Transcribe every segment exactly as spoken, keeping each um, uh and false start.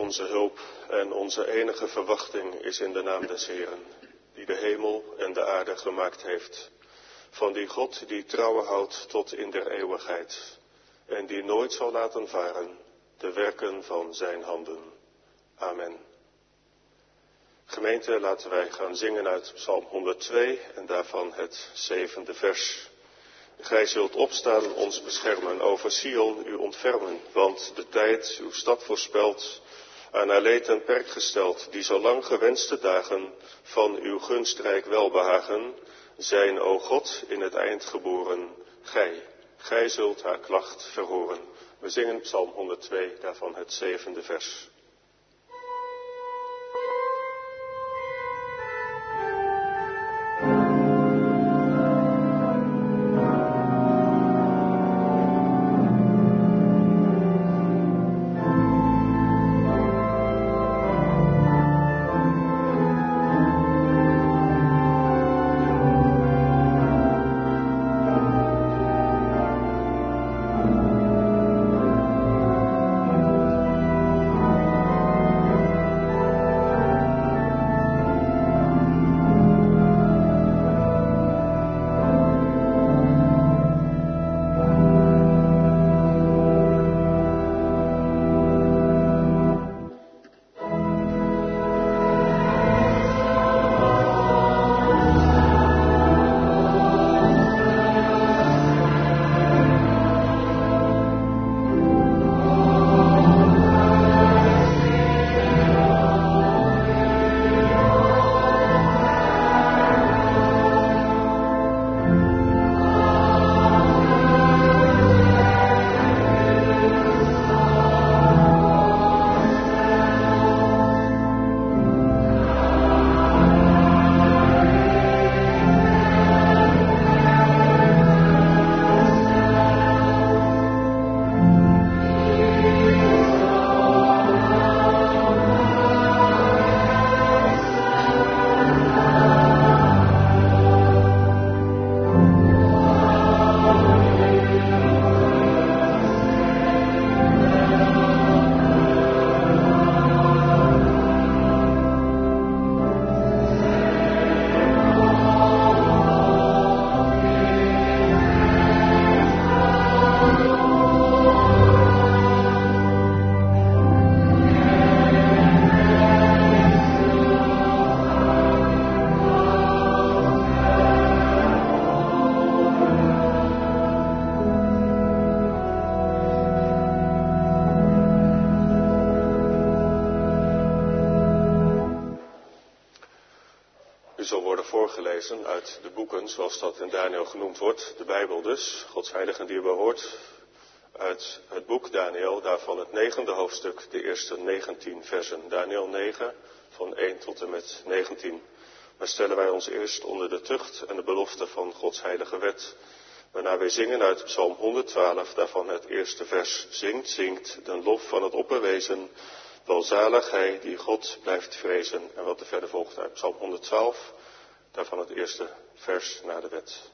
Onze hulp en onze enige verwachting is in de naam des Heeren, die de hemel en de aarde gemaakt heeft. Van die God die trouwen houdt tot in der eeuwigheid en die nooit zal laten varen de werken van zijn handen. Amen. Gemeente, laten wij gaan zingen uit Psalm honderdtwee en daarvan het zevende vers. Gij zult opstaan, ons beschermen, over Sion u ontfermen, want de tijd, uw stad voorspelt, aan haar leed en perk gesteld, die zo lang gewenste dagen van uw gunstrijk welbehagen, zijn, o God, in het eind geboren. Gij, gij zult haar klacht verhoren. We zingen Psalm honderdtwee, daarvan het zevende vers. Voorgelezen uit de boeken, zoals dat in Daniel genoemd wordt, de Bijbel dus, Gods heilige en dierbaar woord, uit het boek Daniel, daarvan het negende hoofdstuk, de eerste negentien versen. Daniel negen, van één tot en met negentien. Maar stellen wij ons eerst onder de tucht en de belofte van Gods heilige wet, waarna wij zingen uit Psalm honderdtwaalf, daarvan het eerste vers. Zingt, zingt, den lof van het opperwezen, welzalig hij die God blijft vrezen. En wat er verder volgt uit Psalm honderdtwaalf, daarvan het eerste vers na de wet.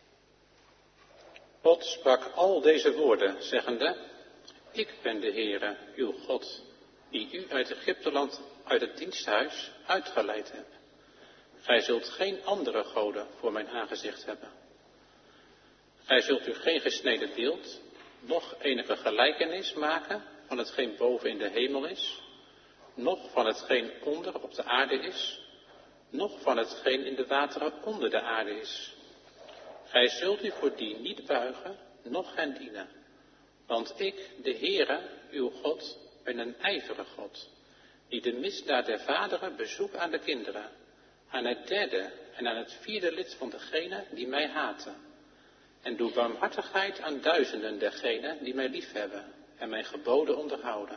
God sprak al deze woorden, zeggende: Ik ben de Heere, uw God, die u uit Egypteland, uit het diensthuis, uitgeleid heb. Gij zult geen andere goden voor mijn aangezicht hebben. Gij zult u geen gesneden beeld, noch enige gelijkenis maken van hetgeen boven in de hemel is, noch van hetgeen onder op de aarde is, noch van hetgeen in de wateren onder de aarde is. Gij zult u voor die niet buigen, noch hen dienen. Want ik, de Heere, uw God, ben een ijverige God, die de misdaad der vaderen bezoekt aan de kinderen, aan het derde en aan het vierde lid van degenen die mij haten. En doe barmhartigheid aan duizenden dergenen die mij liefhebben en mijn geboden onderhouden.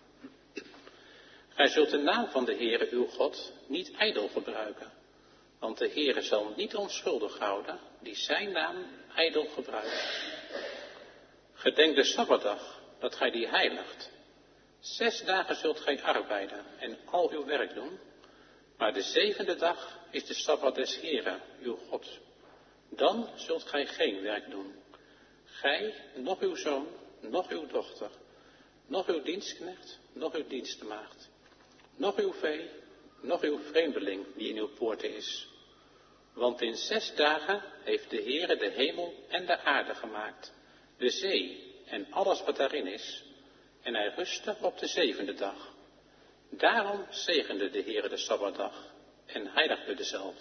Gij zult de naam van de Heere uw God niet ijdel gebruiken, want de Heere zal niet onschuldig houden die zijn naam ijdel gebruikt. Gedenk de Sabbatdag, dat gij die heiligt. Zes dagen zult gij arbeiden en al uw werk doen, maar de zevende dag is de Sabbat des Heere, uw God. Dan zult gij geen werk doen, gij, noch uw zoon, noch uw dochter, nog uw dienstknecht, nog uw dienstmaagd, nog uw vee, nog uw vreemdeling die in uw poorten is. Want in zes dagen heeft de Heere de hemel en de aarde gemaakt, de zee en alles wat daarin is, en hij rustte op de zevende dag. Daarom zegende de Heere de Sabbatdag en heiligde dezelfde.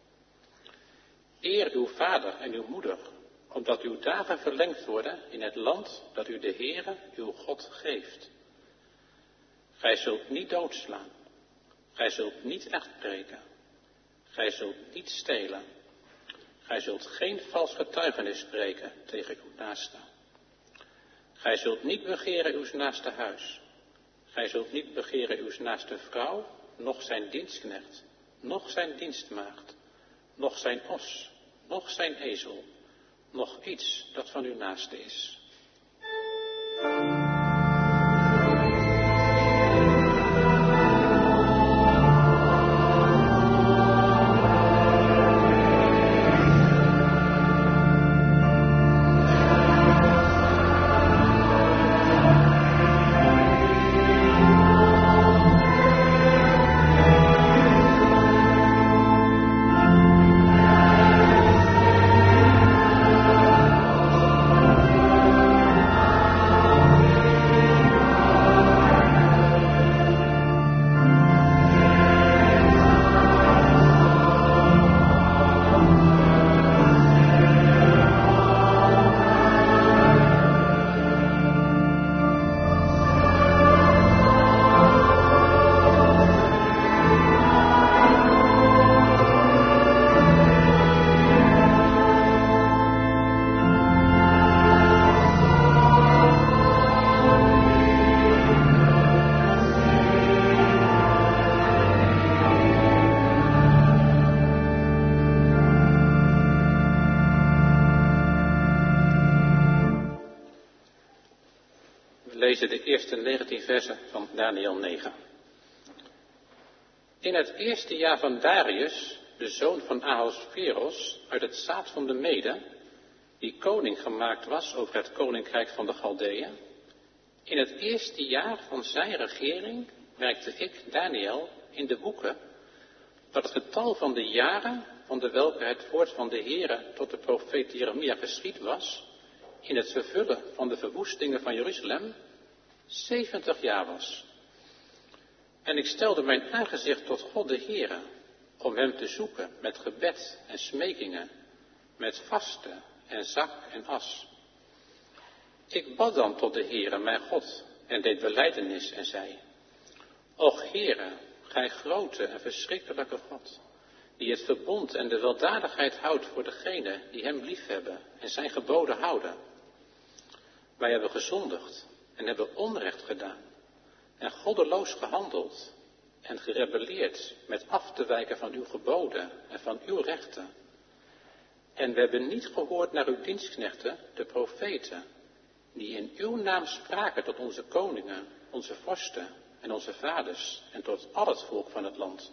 Eer uw vader en uw moeder, opdat uw dagen verlengd worden in het land dat u de Heere, uw God, geeft. Gij zult niet doodslaan, gij zult niet echtbreken, gij zult niet stelen, gij zult geen vals getuigenis spreken tegen uw naaste. Gij zult niet begeren uws naaste huis, gij zult niet begeren uws naaste vrouw, noch zijn dienstknecht, noch zijn dienstmaagd, noch zijn os, noch zijn ezel, noch iets dat van uw naaste is. We lezen de eerste negentien versen van Daniël negen. In het eerste jaar van Darius, de zoon van Ahasveros, uit het zaad van de Mede, die koning gemaakt was over het koninkrijk van de Galdeeën, in het eerste jaar van zijn regering werkte ik, Daniël, in de boeken, dat het getal van de jaren van de welke het woord van de Heere tot de profeet Jeremia geschied was, in het vervullen van de verwoestingen van Jeruzalem, zeventig jaar was. En ik stelde mijn aangezicht tot God de Heere, om hem te zoeken met gebed en smekingen, met vasten en zak en as. Ik bad dan tot de Heere, mijn God, en deed belijdenis en zei: Och Heere, gij grote en verschrikkelijke God, die het verbond en de weldadigheid houdt voor degenen die hem liefhebben en zijn geboden houden. Wij hebben gezondigd en hebben onrecht gedaan en goddeloos gehandeld en gerebelleerd met af te wijken van uw geboden en van uw rechten. En we hebben niet gehoord naar uw dienstknechten, de profeten, die in uw naam spraken tot onze koningen, onze vorsten en onze vaders en tot al het volk van het land.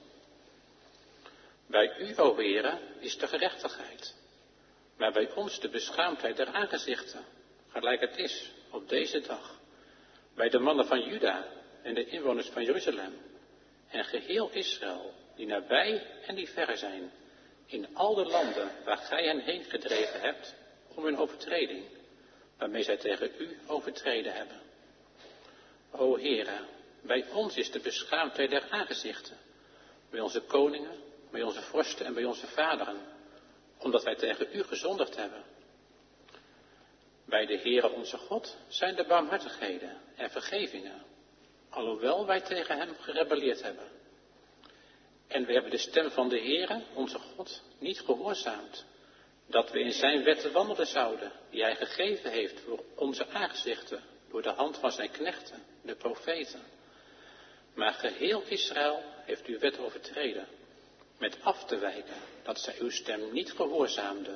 Bij u, o Heere, is de gerechtigheid, maar bij ons de beschaamdheid der aangezichten, gelijk het is op deze dag, bij de mannen van Juda en de inwoners van Jeruzalem en geheel Israël, die nabij en die verre zijn, in al de landen waar gij hen heen gedreven hebt om hun overtreding, waarmee zij tegen u overtreden hebben. O Heere, bij ons is de beschaamdheid der aangezichten, bij onze koningen, bij onze vorsten en bij onze vaderen, omdat wij tegen u gezondigd hebben. Bij de Heere onze God zijn de barmhartigheden en vergevingen, alhoewel wij tegen hem gerebelleerd hebben. En we hebben de stem van de Heere, onze God, niet gehoorzaamd, dat we in zijn wetten wandelen zouden, die hij gegeven heeft voor onze aangezichten, door de hand van zijn knechten, de profeten. Maar geheel Israël heeft uw wet overtreden, met af te wijken, dat zij uw stem niet gehoorzaamden.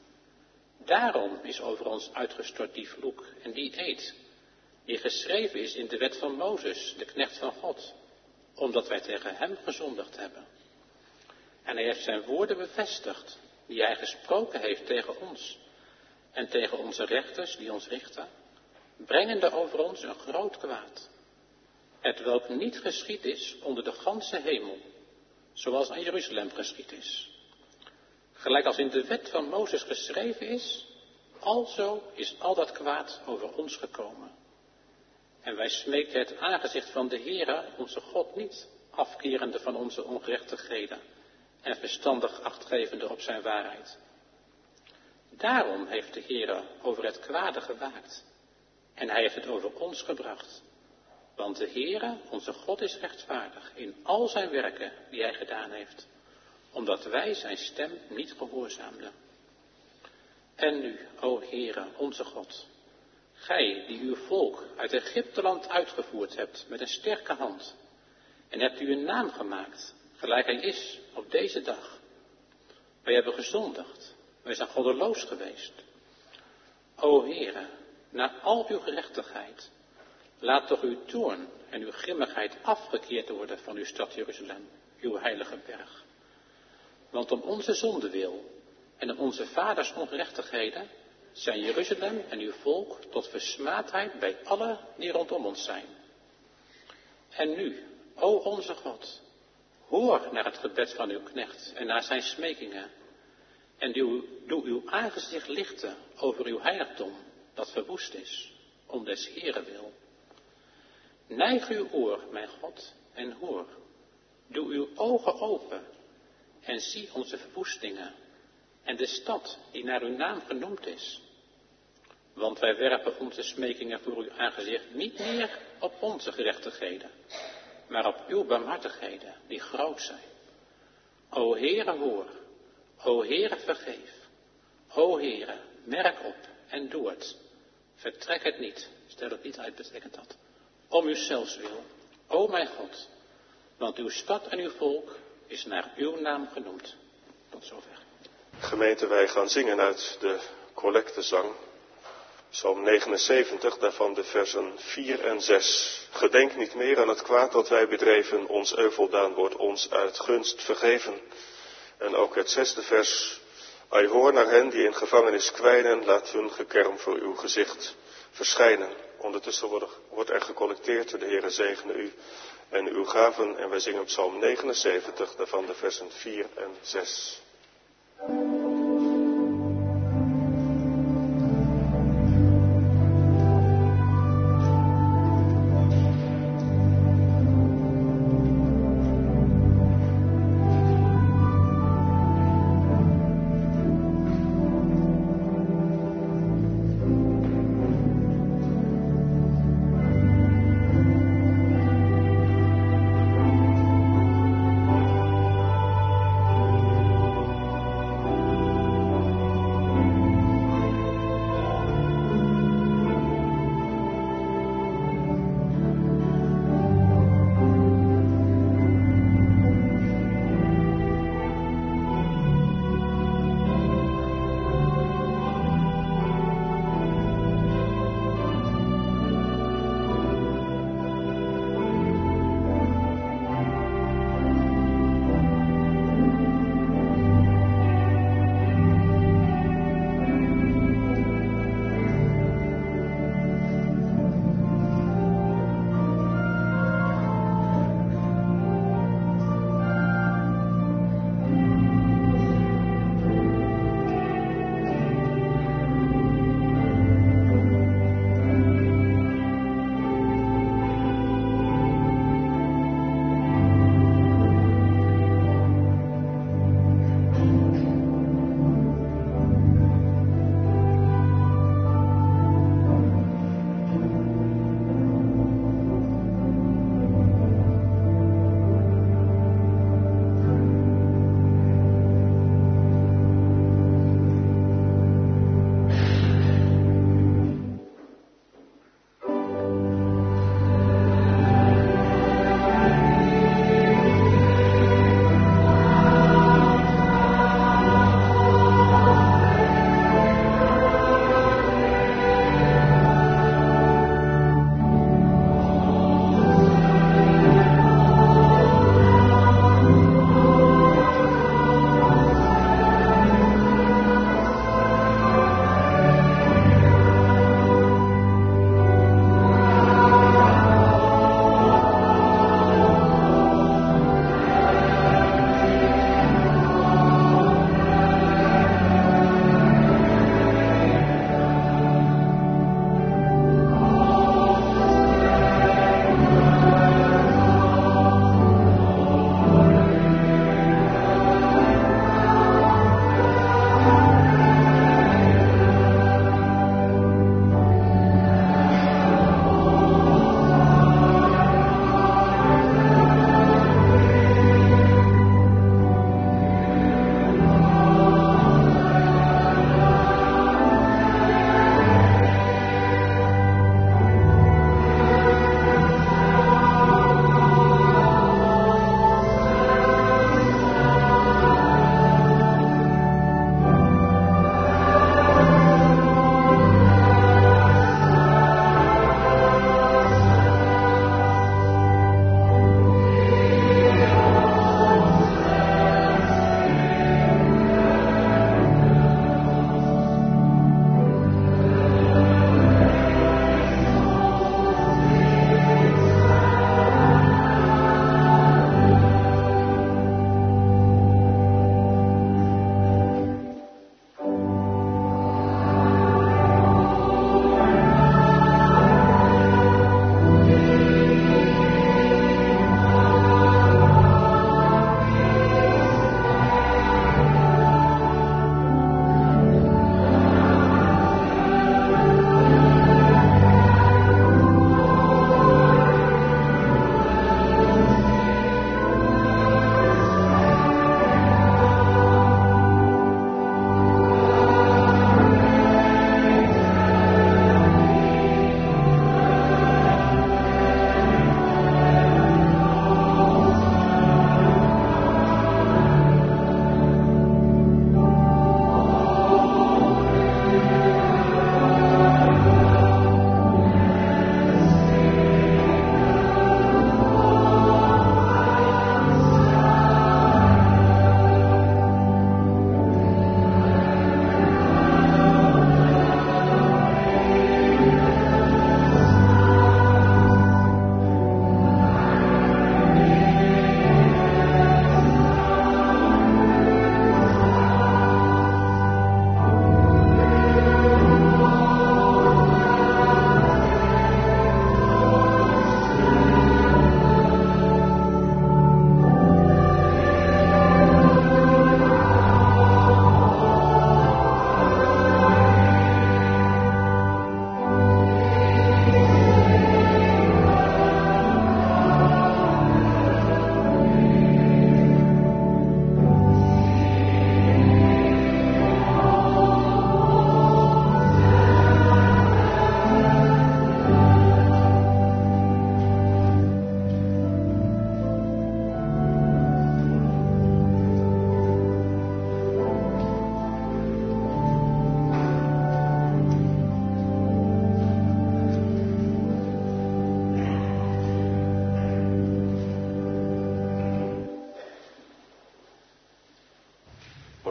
Daarom is over ons uitgestort die vloek en die eed, die geschreven is in de wet van Mozes, de knecht van God, omdat wij tegen hem gezondigd hebben. En hij heeft zijn woorden bevestigd, die hij gesproken heeft tegen ons en tegen onze rechters die ons richten, brengende over ons een groot kwaad, het welk niet geschied is onder de ganse hemel, zoals aan Jeruzalem geschied is. Gelijk als in de wet van Mozes geschreven is, alzo is al dat kwaad over ons gekomen. En wij smeekten het aangezicht van de Heere, onze God, niet, afkerende van onze ongerechtigheden en verstandig achtgevende op zijn waarheid. Daarom heeft de Heere over het kwade gewaakt en hij heeft het over ons gebracht. Want de Heere, onze God, is rechtvaardig in al zijn werken die hij gedaan heeft, omdat wij zijn stem niet gehoorzaamden. En nu, o Heere, onze God, gij die uw volk uit Egypteland uitgevoerd hebt met een sterke hand, en hebt u een naam gemaakt, gelijk hij is op deze dag. Wij hebben gezondigd, wij zijn goddeloos geweest. O Heere, na al uw gerechtigheid, laat toch uw toorn en uw grimmigheid afgekeerd worden van uw stad Jeruzalem, uw heilige berg. Want om onze zonde wil en om onze vaders ongerechtigheden zijn Jeruzalem en uw volk tot versmaadheid bij allen die rondom ons zijn. En nu, o onze God, hoor naar het gebed van uw knecht en naar zijn smekingen. En doe, doe uw aangezicht lichten over uw heiligdom, dat verwoest is, om des Heeren wil. Neig uw oor, mijn God, en hoor. Doe uw ogen open en zie onze verwoestingen en de stad die naar uw naam genoemd is. Want wij werpen onze smekingen voor uw aangezicht niet meer op onze gerechtigheden, maar op uw barmhartigheden die groot zijn. O Heere, hoor. O Heere, vergeef. O Heere, merk op en doe het. Vertrek het niet, stel het niet uit, betekent dat. Om uzelfs wil, o mijn God, want uw stad en uw volk is naar uw naam genoemd. Tot zover. Gemeente, wij gaan zingen uit de collectezang. Psalm negenenzeventig, daarvan de versen vier en zes. Gedenk niet meer aan het kwaad dat wij bedreven, ons euveldaan wordt ons uit gunst vergeven. En ook het zesde vers. Ai hoor naar hen die in gevangenis kwijnen, laat hun gekerm voor uw gezicht verschijnen. Ondertussen wordt er gecollecteerd, de Heere zegene u en uw gaven. En wij zingen Psalm negenenzeventig, daarvan de versen vier en zes.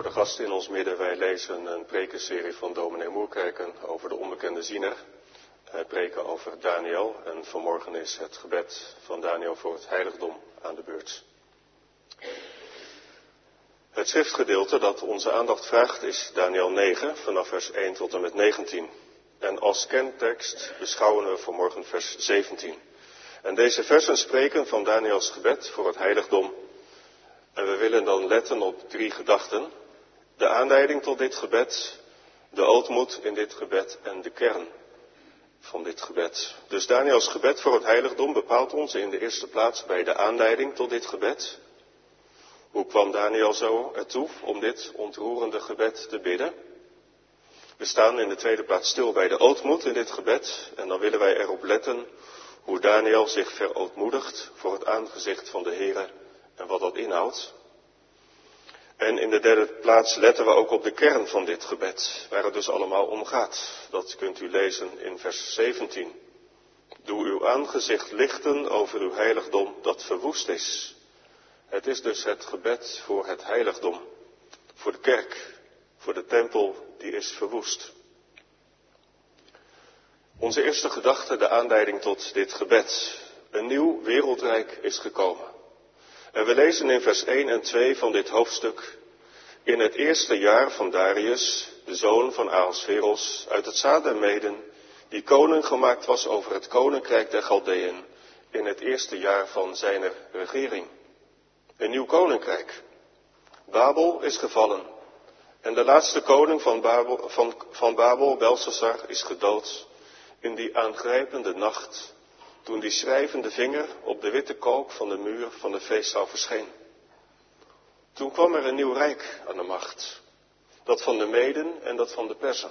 de gasten in ons midden, wij lezen een prekenserie van dominee Moerkerken over de onbekende ziener. Wij preken over Daniel en vanmorgen is het gebed van Daniel voor het heiligdom aan de beurt. Het schriftgedeelte dat onze aandacht vraagt is Daniel negen, vanaf vers één tot en met negentien. En als kentekst beschouwen we vanmorgen vers zeventien. En deze versen spreken van Daniels gebed voor het heiligdom. En we willen dan letten op drie gedachten. De aanleiding tot dit gebed, de ootmoed in dit gebed en de kern van dit gebed. Dus Daniels gebed voor het heiligdom bepaalt ons in de eerste plaats bij de aanleiding tot dit gebed. Hoe kwam Daniel zo ertoe om dit ontroerende gebed te bidden? We staan in de tweede plaats stil bij de ootmoed in dit gebed. En dan willen wij erop letten hoe Daniel zich verootmoedigt voor het aangezicht van de Heere en wat dat inhoudt. En in de derde plaats letten we ook op de kern van dit gebed, waar het dus allemaal om gaat. Dat kunt u lezen in vers zeventien. Doe uw aangezicht lichten over uw heiligdom dat verwoest is. Het is dus het gebed voor het heiligdom, voor de kerk, voor de tempel die is verwoest. Onze eerste gedachte, de aanleiding tot dit gebed. Een nieuw wereldrijk is gekomen. En we lezen in vers één en twee van dit hoofdstuk. In het eerste jaar van Darius, de zoon van Ahasveros, uit het zaad der Meden, die koning gemaakt was over het koninkrijk der Galdeën, in het eerste jaar van zijn regering. Een nieuw koninkrijk. Babel is gevallen. En de laatste koning van Babel, van, van Babel, Belshazzar, is gedood in die aangrijpende nacht, toen die schrijvende vinger op de witte kalk van de muur van de feestzaal verscheen. Toen kwam er een nieuw rijk aan de macht. Dat van de Meden en dat van de Persen.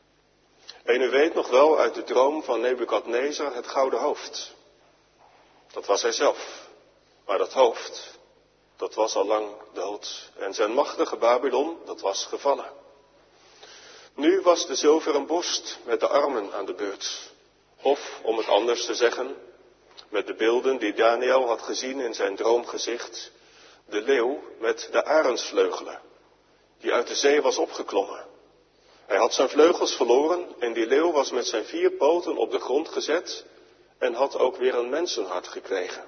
En u weet nog wel uit de droom van Nebukadnezar het gouden hoofd. Dat was hij zelf. Maar dat hoofd, dat was al lang dood. En zijn machtige Babylon, dat was gevallen. Nu was de zilveren borst met de armen aan de beurt. Of, om het anders te zeggen, met de beelden die Daniel had gezien in zijn droomgezicht, de leeuw met de arendsvleugelen, die uit de zee was opgeklommen. Hij had zijn vleugels verloren en die leeuw was met zijn vier poten op de grond gezet en had ook weer een mensenhart gekregen.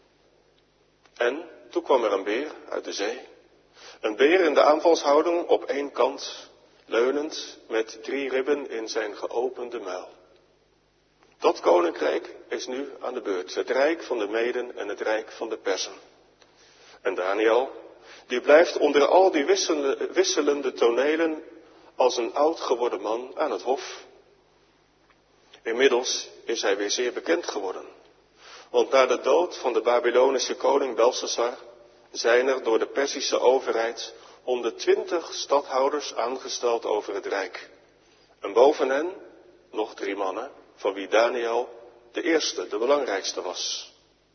En toen kwam er een beer uit de zee. Een beer in de aanvalshouding op één kant, leunend met drie ribben in zijn geopende muil. Dat koninkrijk is nu aan de beurt, het rijk van de Meden en het rijk van de Persen. En Daniel, die blijft onder al die wisselende, wisselende tonelen als een oud geworden man aan het hof. Inmiddels is hij weer zeer bekend geworden. Want na de dood van de Babylonische koning Belshazzar zijn er door de Perzische overheid honderdtwintig stadhouders aangesteld over het rijk. En boven hen nog drie mannen, van wie Daniel de eerste, de belangrijkste was.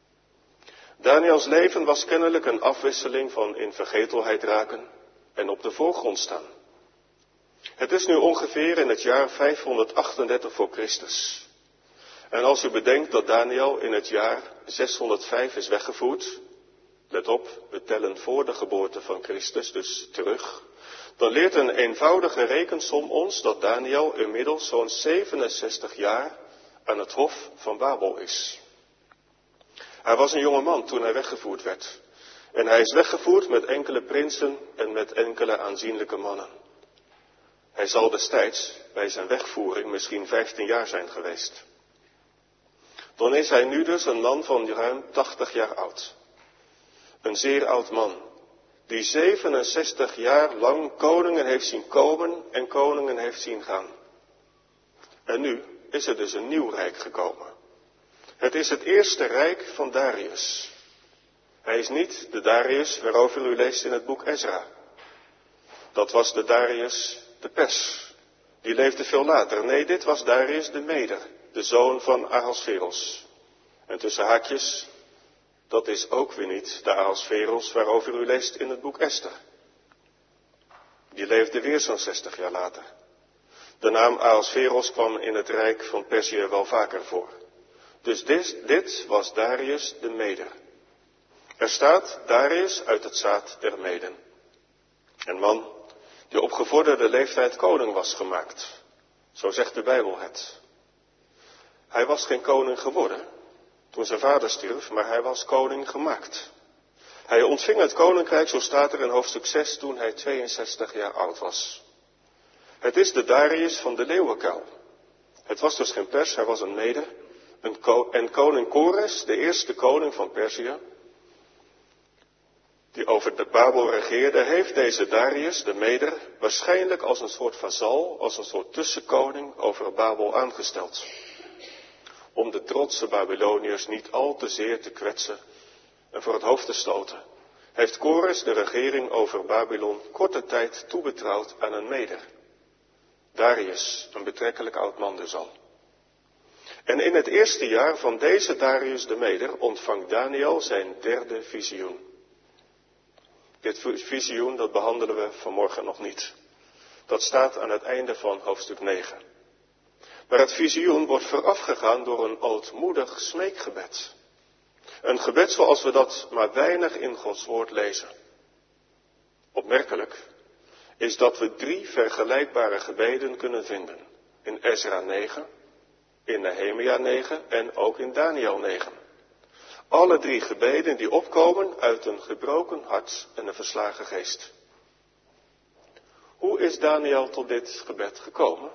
Daniels leven was kennelijk een afwisseling van in vergetelheid raken en op de voorgrond staan. Het is nu ongeveer in het jaar vijfhonderdachtendertig voor Christus. En als u bedenkt dat Daniel in het jaar zeshonderdvijf is weggevoerd, let op, we tellen voor de geboorte van Christus, dus terug, dan leert een eenvoudige rekensom ons dat Daniel inmiddels zo'n zevenenzestig jaar aan het hof van Babel is. Hij was een jonge man toen hij weggevoerd werd. En hij is weggevoerd met enkele prinsen en met enkele aanzienlijke mannen. Hij zal destijds bij zijn wegvoering misschien vijftien jaar zijn geweest. Dan is hij nu dus een man van ruim tachtig jaar oud. Een zeer oud man, die zevenenzestig jaar lang koningen heeft zien komen en koningen heeft zien gaan. En nu is er dus een nieuw rijk gekomen. Het is het eerste rijk van Darius. Hij is niet de Darius waarover u leest in het boek Ezra. Dat was de Darius de Pers. Die leefde veel later. Nee, dit was Darius de Meder, de zoon van Ahasveros. En tussen haakjes, dat is ook weer niet de Ahasveros waarover u leest in het boek Esther. Die leefde weer zo'n zestig jaar later. De naam Ahasveros kwam in het rijk van Perzië wel vaker voor. Dus dit, dit was Darius de Meder. Er staat Darius uit het zaad der Meden. En man, die op gevorderde leeftijd koning was gemaakt. Zo zegt de Bijbel het. Hij was geen koning geworden toen zijn vader stierf, maar hij was koning gemaakt. Hij ontving het koninkrijk, zo staat er in hoofdstuk zes, toen hij tweeënzestig jaar oud was. Het is de Darius van de leeuwenkuil. Het was dus geen Pers, hij was een Meder. Een ko- en koning Kores, de eerste koning van Perzië, die over de Babel regeerde, heeft deze Darius, de Meder, waarschijnlijk als een soort vazal, als een soort tussenkoning over Babel aangesteld. Om de trotse Babyloniërs niet al te zeer te kwetsen en voor het hoofd te stoten, heeft Kores de regering over Babylon korte tijd toebetrouwd aan een Meder. Darius, een betrekkelijk oud man dus al. En in het eerste jaar van deze Darius de Meder ontvangt Daniel zijn derde visioen. Dit visioen, dat behandelen we vanmorgen nog niet. Dat staat aan het einde van hoofdstuk negen. Maar het visioen wordt voorafgegaan door een ootmoedig smeekgebed. Een gebed zoals we dat maar weinig in Gods woord lezen. Opmerkelijk is dat we drie vergelijkbare gebeden kunnen vinden. In Ezra negen, in Nehemia negen en ook in Daniel negen. Alle drie gebeden die opkomen uit een gebroken hart en een verslagen geest. Hoe is Daniel tot dit gebed gekomen?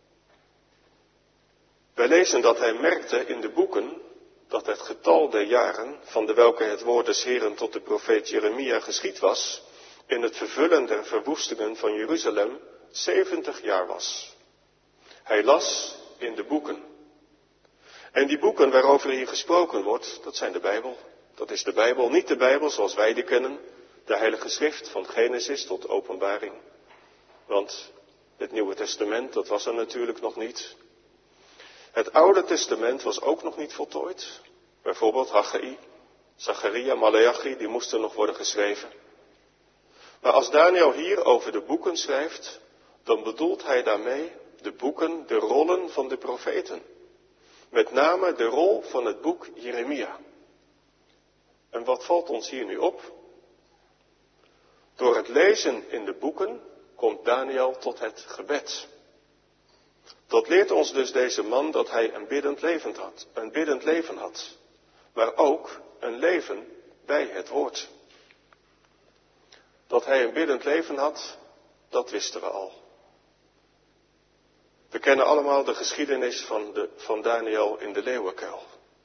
Wij lezen dat hij merkte in de boeken dat het getal der jaren, van de welke het woord des Heren tot de profeet Jeremia geschied was, in het vervullen der verwoestingen van Jeruzalem zeventig jaar was. Hij las in de boeken. En die boeken waarover hier gesproken wordt, dat zijn de Bijbel. Dat is de Bijbel, niet de Bijbel zoals wij die kennen, de Heilige Schrift van Genesis tot Openbaring. Want het Nieuwe Testament, dat was er natuurlijk nog niet. Het Oude Testament was ook nog niet voltooid. Bijvoorbeeld Haggai, Zacharia, Maleachi, die moesten nog worden geschreven. Maar als Daniel hier over de boeken schrijft, dan bedoelt hij daarmee de boeken, de rollen van de profeten. Met name de rol van het boek Jeremia. En wat valt ons hier nu op? Door het lezen in de boeken komt Daniel tot het gebed. Dat leert ons dus deze man dat hij een biddend leven had, een biddend leven had, maar ook een leven bij het woord. Dat hij een biddend leven had, dat wisten we al. We kennen allemaal de geschiedenis van, de, van Daniel in de leeuwenkuil.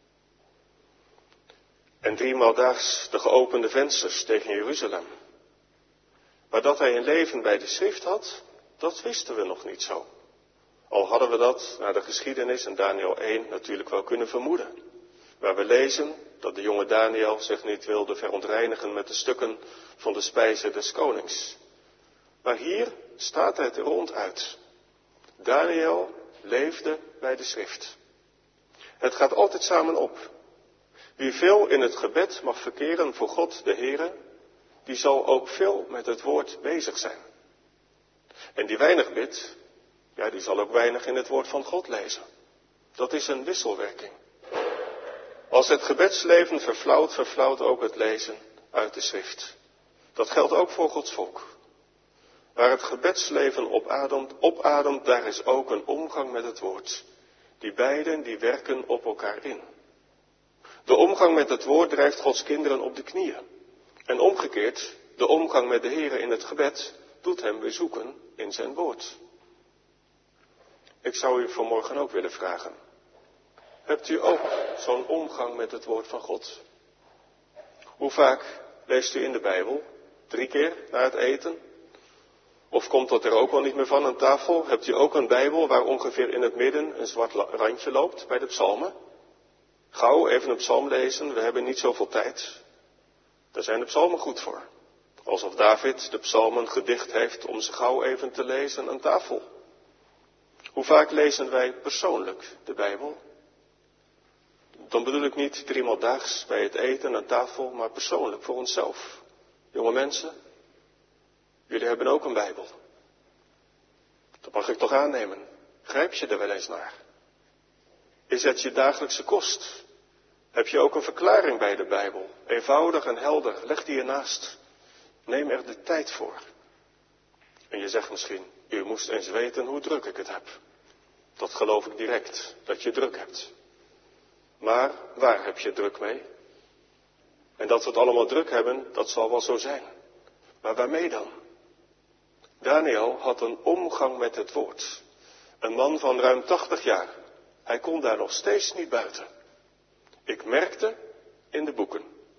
En driemaal daags de geopende vensters tegen Jeruzalem. Maar dat hij een leven bij de schrift had, dat wisten we nog niet zo. Al hadden we dat naar de geschiedenis in Daniel één natuurlijk wel kunnen vermoeden. Waar we lezen dat de jonge Daniel zich niet wilde verontreinigen met de stukken van de spijzen des konings. Maar hier staat het ronduit. Daniel leefde bij de schrift. Het gaat altijd samen op. Wie veel in het gebed mag verkeren voor God de Heere, die zal ook veel met het woord bezig zijn. En die weinig bidt, ja, die zal ook weinig in het woord van God lezen. Dat is een wisselwerking. Als het gebedsleven verflauwt, verflauwt ook het lezen uit de schrift. Dat geldt ook voor Gods volk. Waar het gebedsleven opademt, opademt, daar is ook een omgang met het woord. Die beiden, die werken op elkaar in. De omgang met het woord drijft Gods kinderen op de knieën. En omgekeerd, de omgang met de Heere in het gebed doet hem bezoeken in zijn woord. Ik zou u vanmorgen ook willen vragen. Hebt u ook zo'n omgang met het woord van God? Hoe vaak leest u in de Bijbel? Drie keer na het eten? Of komt dat er ook wel niet meer van aan tafel? Hebt u ook een Bijbel waar ongeveer in het midden een zwart randje loopt bij de psalmen? Gauw even een psalm lezen, we hebben niet zoveel tijd. Daar zijn de psalmen goed voor. Alsof David de psalmen gedicht heeft om ze gauw even te lezen aan tafel. Hoe vaak lezen wij persoonlijk de Bijbel? Dan bedoel ik niet driemaal daags bij het eten aan tafel, maar persoonlijk voor onszelf. Jonge mensen, jullie hebben ook een Bijbel. Dat mag ik toch aannemen. Grijp je er wel eens naar? Is het je dagelijkse kost? Heb je ook een verklaring bij de Bijbel? Eenvoudig en helder, leg die ernaast. Neem er de tijd voor. En je zegt misschien, u moest eens weten hoe druk ik het heb. Dat geloof ik direct, dat je druk hebt. Maar waar heb je druk mee? En dat we het allemaal druk hebben, dat zal wel zo zijn. Maar waarmee dan? Daniel had een omgang met het woord. Een man van ruim tachtig jaar. Hij kon daar nog steeds niet buiten. Ik merkte in de boeken.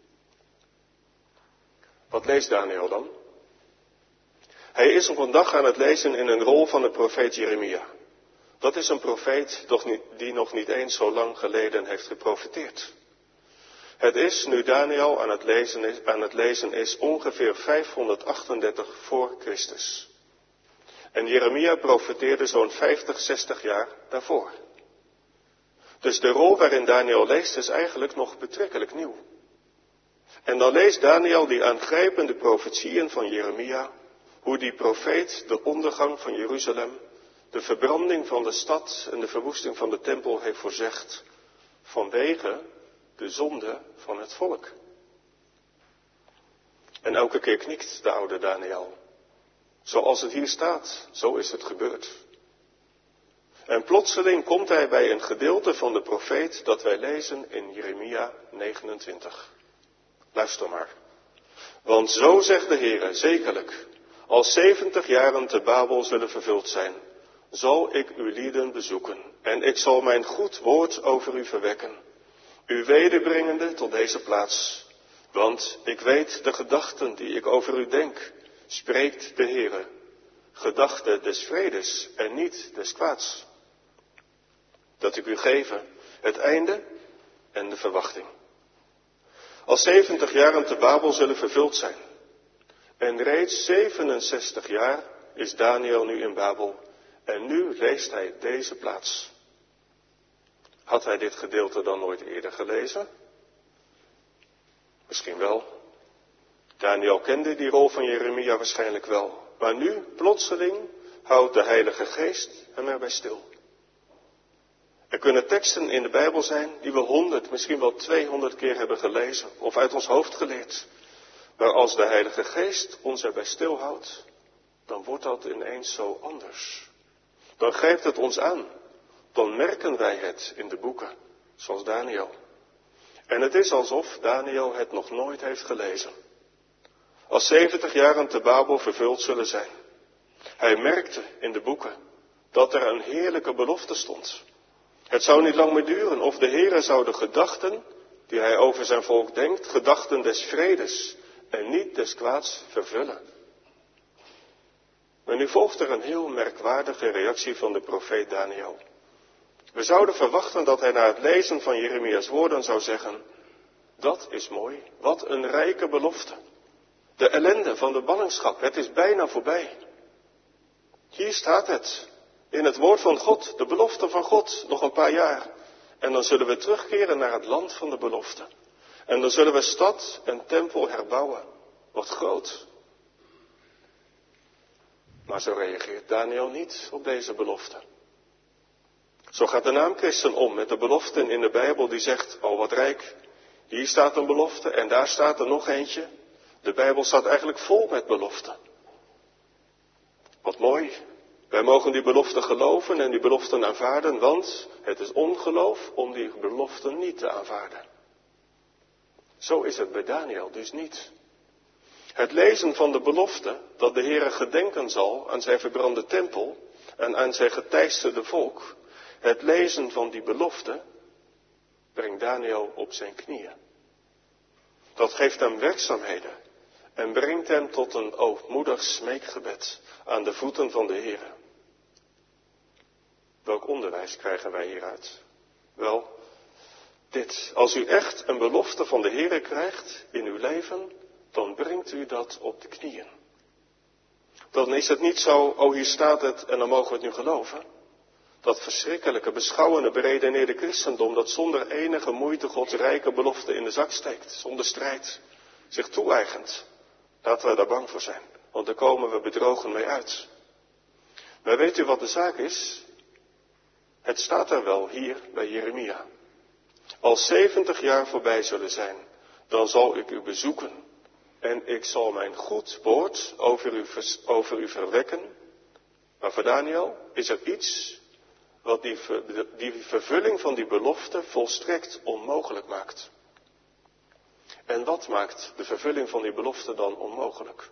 Wat leest Daniel dan? Hij is op een dag aan het lezen in een rol van de profeet Jeremia. Dat is een profeet die nog niet eens zo lang geleden heeft geprofeteerd. Het is, nu Daniel aan het lezen is, aan het lezen is ongeveer vijfhonderdachtendertig voor Christus. En Jeremia profeteerde zo'n vijftig, zestig jaar daarvoor. Dus de rol waarin Daniel leest is eigenlijk nog betrekkelijk nieuw. En dan leest Daniel die aangrijpende profetieën van Jeremia, hoe die profeet de ondergang van Jeruzalem, de verbranding van de stad en de verwoesting van de tempel heeft voorzegd, vanwege de zonde van het volk. En elke keer knikt de oude Daniel. Zoals het hier staat, zo is het gebeurd. En plotseling komt hij bij een gedeelte van de profeet dat wij lezen in Jeremia negenentwintig. Luister maar. Want zo zegt de Heere, zekerlijk, als zeventig jaren te Babel zullen vervuld zijn, zal ik uw lieden bezoeken en ik zal mijn goed woord over u verwekken, u wederbrengende tot deze plaats. Want ik weet de gedachten die ik over u denk, spreekt de Heere, gedachten des vredes en niet des kwaads. Dat ik u geven het einde en de verwachting. Als zeventig jaren te Babel zullen vervuld zijn. En reeds zevenenzestig jaar is Daniel nu in Babel. En nu leest hij deze plaats. Had hij dit gedeelte dan nooit eerder gelezen? Misschien wel. Daniel kende die rol van Jeremia waarschijnlijk wel. Maar nu, plotseling, houdt de Heilige Geest hem erbij stil. Er kunnen teksten in de Bijbel zijn die we honderd, misschien wel tweehonderd keer hebben gelezen of uit ons hoofd geleerd. Maar als de Heilige Geest ons erbij stilhoudt, dan wordt dat ineens zo anders. Dan grijpt het ons aan. Dan merken wij het in de boeken, zoals Daniel. En het is alsof Daniel het nog nooit heeft gelezen. Als zeventig jaren te Babel vervuld zullen zijn. Hij merkte in de boeken dat er een heerlijke belofte stond. Het zou niet lang meer duren of de Heere zou de gedachten die hij over zijn volk denkt, gedachten des vredes en niet des kwaads vervullen. Maar nu volgt er een heel merkwaardige reactie van de profeet Daniel. We zouden verwachten dat hij na het lezen van Jeremia's woorden zou zeggen, dat is mooi, wat een rijke belofte. De ellende van de ballingschap, het is bijna voorbij. Hier staat het, in het woord van God, de belofte van God, nog een paar jaar. En dan zullen we terugkeren naar het land van de belofte. En dan zullen we stad en tempel herbouwen. Wat groot. Maar zo reageert Daniel niet op deze belofte. Zo gaat de naamchristen om met de beloften in de Bijbel die zegt, oh wat rijk, hier staat een belofte en daar staat er nog eentje. De Bijbel staat eigenlijk vol met beloften. Wat mooi, wij mogen die beloften geloven en die beloften aanvaarden, want het is ongeloof om die beloften niet te aanvaarden. Zo is het bij Daniel dus niet. Het lezen van de belofte dat de Heere gedenken zal aan zijn verbrande tempel en aan zijn geteisterde volk, het lezen van die belofte brengt Daniel op zijn knieën. Dat geeft hem werkzaamheden en brengt hem tot een ootmoedig smeekgebed aan de voeten van de Heere. Welk onderwijs krijgen wij hieruit? Wel, dit. Als u echt een belofte van de Heere krijgt in uw leven, dan brengt u dat op de knieën. Dan is het niet zo, oh hier staat het en dan mogen we het nu geloven. Dat verschrikkelijke, beschouwende, beredeneerde christendom dat zonder enige moeite Gods rijke belofte in de zak steekt, zonder strijd, zich toe-eigent. Laten we daar bang voor zijn, want daar komen we bedrogen mee uit. Maar weet u wat de zaak is? Het staat er wel hier bij Jeremia. Als zeventig jaar voorbij zullen zijn, dan zal ik u bezoeken en ik zal mijn goed woord over u, over u verwekken. Maar voor Daniel is er iets wat die, die vervulling van die belofte volstrekt onmogelijk maakt. En wat maakt de vervulling van die belofte dan onmogelijk?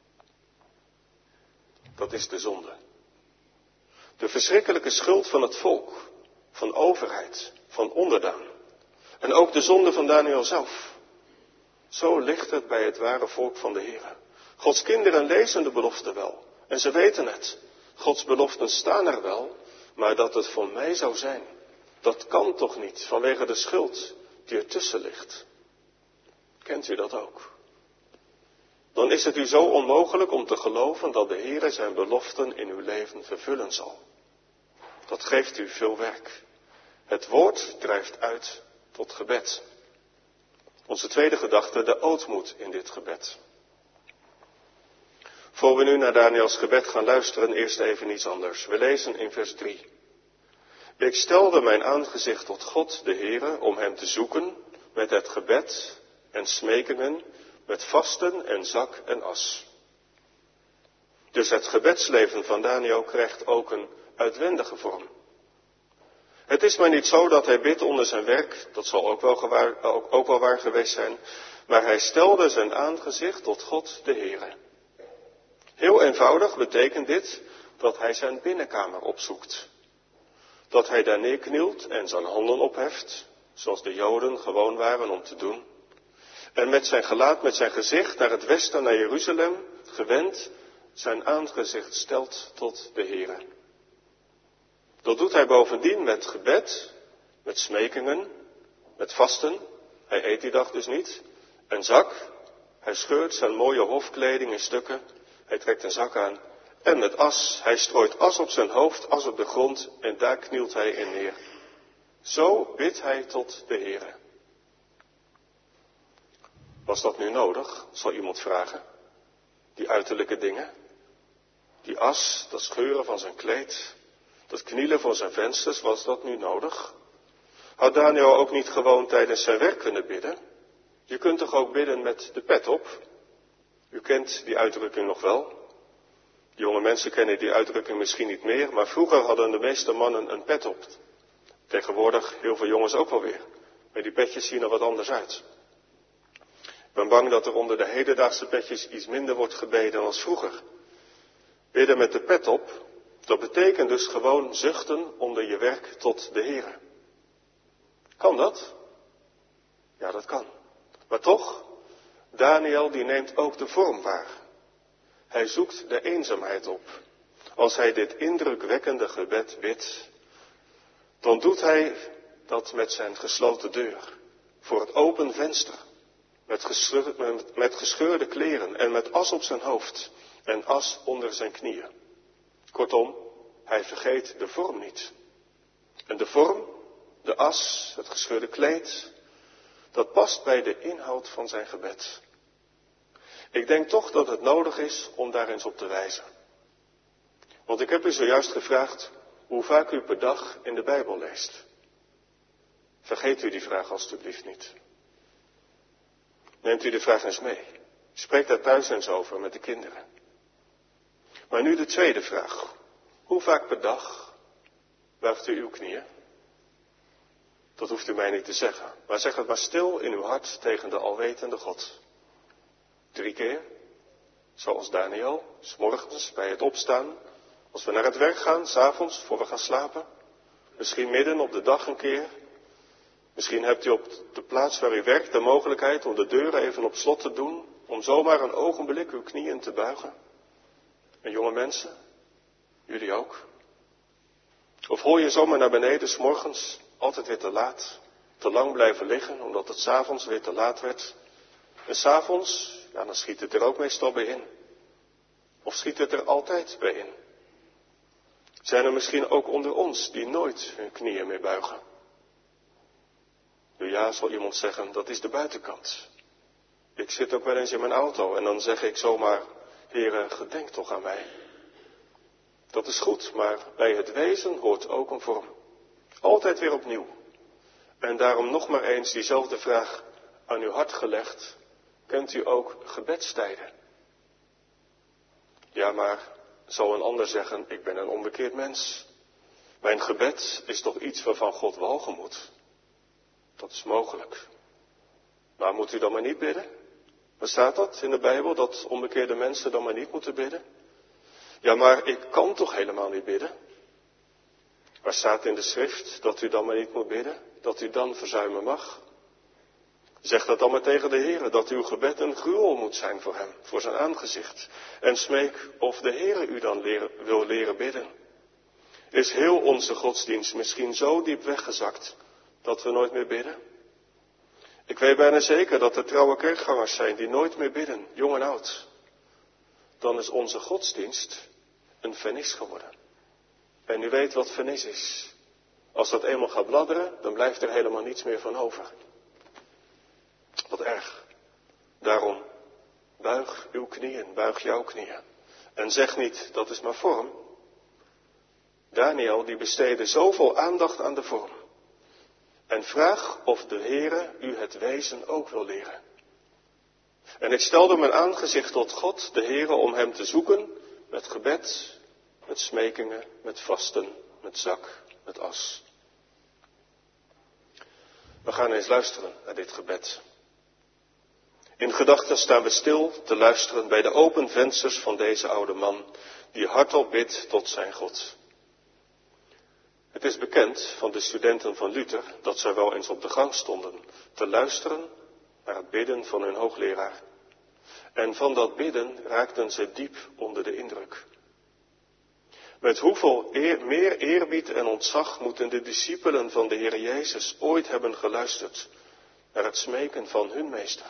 Dat is de zonde. De verschrikkelijke schuld van het volk, van overheid, van onderdaan. En ook de zonde van Daniel zelf. Zo ligt het bij het ware volk van de Heer. Gods kinderen lezen de belofte wel. En ze weten het. Gods beloften staan er wel. Maar dat het voor mij zou zijn, dat kan toch niet vanwege de schuld die ertussen ligt. Kent u dat ook? Dan is het u zo onmogelijk om te geloven dat de Heer zijn beloften in uw leven vervullen zal. Dat geeft u veel werk. Het woord drijft uit tot gebed. Onze tweede gedachte, de ootmoed in dit gebed. Voor we nu naar Daniels gebed gaan luisteren, eerst even iets anders. We lezen in vers drie. Ik stelde mijn aangezicht tot God, de Heere, om hem te zoeken met het gebed en smekingen, met vasten en zak en as. Dus het gebedsleven van Daniel krijgt ook een uitwendige vorm. Het is maar niet zo dat hij bidt onder zijn werk, dat zal ook wel, gewaar, ook, ook wel waar geweest zijn, maar hij stelde zijn aangezicht tot God, de Heere. Heel eenvoudig betekent dit dat hij zijn binnenkamer opzoekt. Dat hij daar neerknielt en zijn handen opheft, zoals de Joden gewoon waren om te doen. En met zijn gelaat, met zijn gezicht naar het westen, naar Jeruzalem, gewend, zijn aangezicht stelt tot de Heere. Dat doet hij bovendien met gebed, met smekingen, met vasten. Hij eet die dag dus niet. Een zak. Hij scheurt zijn mooie hofkleding in stukken. Hij trekt een zak aan. En met as. Hij strooit as op zijn hoofd, as op de grond. En daar knielt hij in neer. Zo bidt hij tot de Heere. Was dat nu nodig, zal iemand vragen. Die uiterlijke dingen. Die as, dat scheuren van zijn kleed. Dat knielen voor zijn vensters, was dat nu nodig? Had Daniel ook niet gewoon tijdens zijn werk kunnen bidden? Je kunt toch ook bidden met de pet op? U kent die uitdrukking nog wel. Jonge mensen kennen die uitdrukking misschien niet meer, maar vroeger hadden de meeste mannen een pet op. Tegenwoordig heel veel jongens ook wel weer. Maar die petjes zien er wat anders uit. Ik ben bang dat er onder de hedendaagse petjes iets minder wordt gebeden dan vroeger. Bidden met de pet op, dat betekent dus gewoon zuchten onder je werk tot de Heere. Kan dat? Ja, dat kan. Maar toch, Daniel die neemt ook de vorm waar. Hij zoekt de eenzaamheid op. Als hij dit indrukwekkende gebed bidt, dan doet hij dat met zijn gesloten deur, voor het open venster, met gescheurde, met gescheurde kleren en met as op zijn hoofd en as onder zijn knieën. Kortom, hij vergeet de vorm niet. En de vorm, de as, het gescheurde kleed, dat past bij de inhoud van zijn gebed. Ik denk toch dat het nodig is om daar eens op te wijzen. Want ik heb u zojuist gevraagd hoe vaak u per dag in de Bijbel leest. Vergeet u die vraag alstublieft niet. Neemt u de vraag eens mee. Spreek daar thuis eens over met de kinderen. Maar nu de tweede vraag. Hoe vaak per dag buigt u uw knieën? Dat hoeft u mij niet te zeggen. Maar zeg het maar stil in uw hart tegen de alwetende God. Drie keer, zoals Daniel, 's morgens bij het opstaan, als we naar het werk gaan, 's avonds voor we gaan slapen. Misschien midden op de dag een keer. Misschien hebt u op de plaats waar u werkt de mogelijkheid om de deuren even op slot te doen, om zomaar een ogenblik uw knieën te buigen. En jonge mensen, jullie ook. Of hoor je zomaar naar beneden 's morgens, altijd weer te laat, te lang blijven liggen, omdat het 's avonds weer te laat werd. En 's avonds, ja, dan schiet het er ook meestal bij in. Of schiet het er altijd bij in? Zijn er misschien ook onder ons die nooit hun knieën meer buigen? Nu ja, zal iemand zeggen, dat is de buitenkant. Ik zit ook wel eens in mijn auto en dan zeg ik zomaar, Heere, gedenk toch aan mij. Dat is goed, maar bij het wezen hoort ook een vorm. Altijd weer opnieuw. En daarom nog maar eens diezelfde vraag aan uw hart gelegd. Kent u ook gebedstijden? Ja, maar, zal een ander zeggen, ik ben een onbekeerd mens. Mijn gebed is toch iets waarvan God walgen moet? Dat is mogelijk. Maar moet u dan maar niet bidden? Waar staat dat in de Bijbel, dat onbekeerde mensen dan maar niet moeten bidden? Ja, maar ik kan toch helemaal niet bidden? Waar staat in de schrift dat u dan maar niet moet bidden? Dat u dan verzuimen mag? Zeg dat dan maar tegen de Heer, dat uw gebed een gruwel moet zijn voor hem, voor zijn aangezicht. En smeek of de Heer u dan leren, wil leren bidden. Is heel onze godsdienst misschien zo diep weggezakt dat we nooit meer bidden? Ik weet bijna zeker dat er trouwe kerkgangers zijn die nooit meer bidden, jong en oud. Dan is onze godsdienst een vernis geworden. En u weet wat vernis is. Als dat eenmaal gaat bladderen, dan blijft er helemaal niets meer van over. Wat erg. Daarom, buig uw knieën, buig jouw knieën. En zeg niet, dat is maar vorm. Daniel, die besteedde zoveel aandacht aan de vorm. En vraag of de Heere u het wezen ook wil leren. En ik stelde mijn aangezicht tot God, de Heere, om hem te zoeken met gebed, met smekingen, met vasten, met zak, met as. We gaan eens luisteren naar dit gebed. In gedachten staan we stil te luisteren bij de open vensters van deze oude man, die hardop bidt tot zijn God. Het is bekend van de studenten van Luther dat zij wel eens op de gang stonden te luisteren naar het bidden van hun hoogleraar. En van dat bidden raakten ze diep onder de indruk. Met hoeveel eer, meer eerbied en ontzag moeten de discipelen van de Heer Jezus ooit hebben geluisterd naar het smeken van hun meester.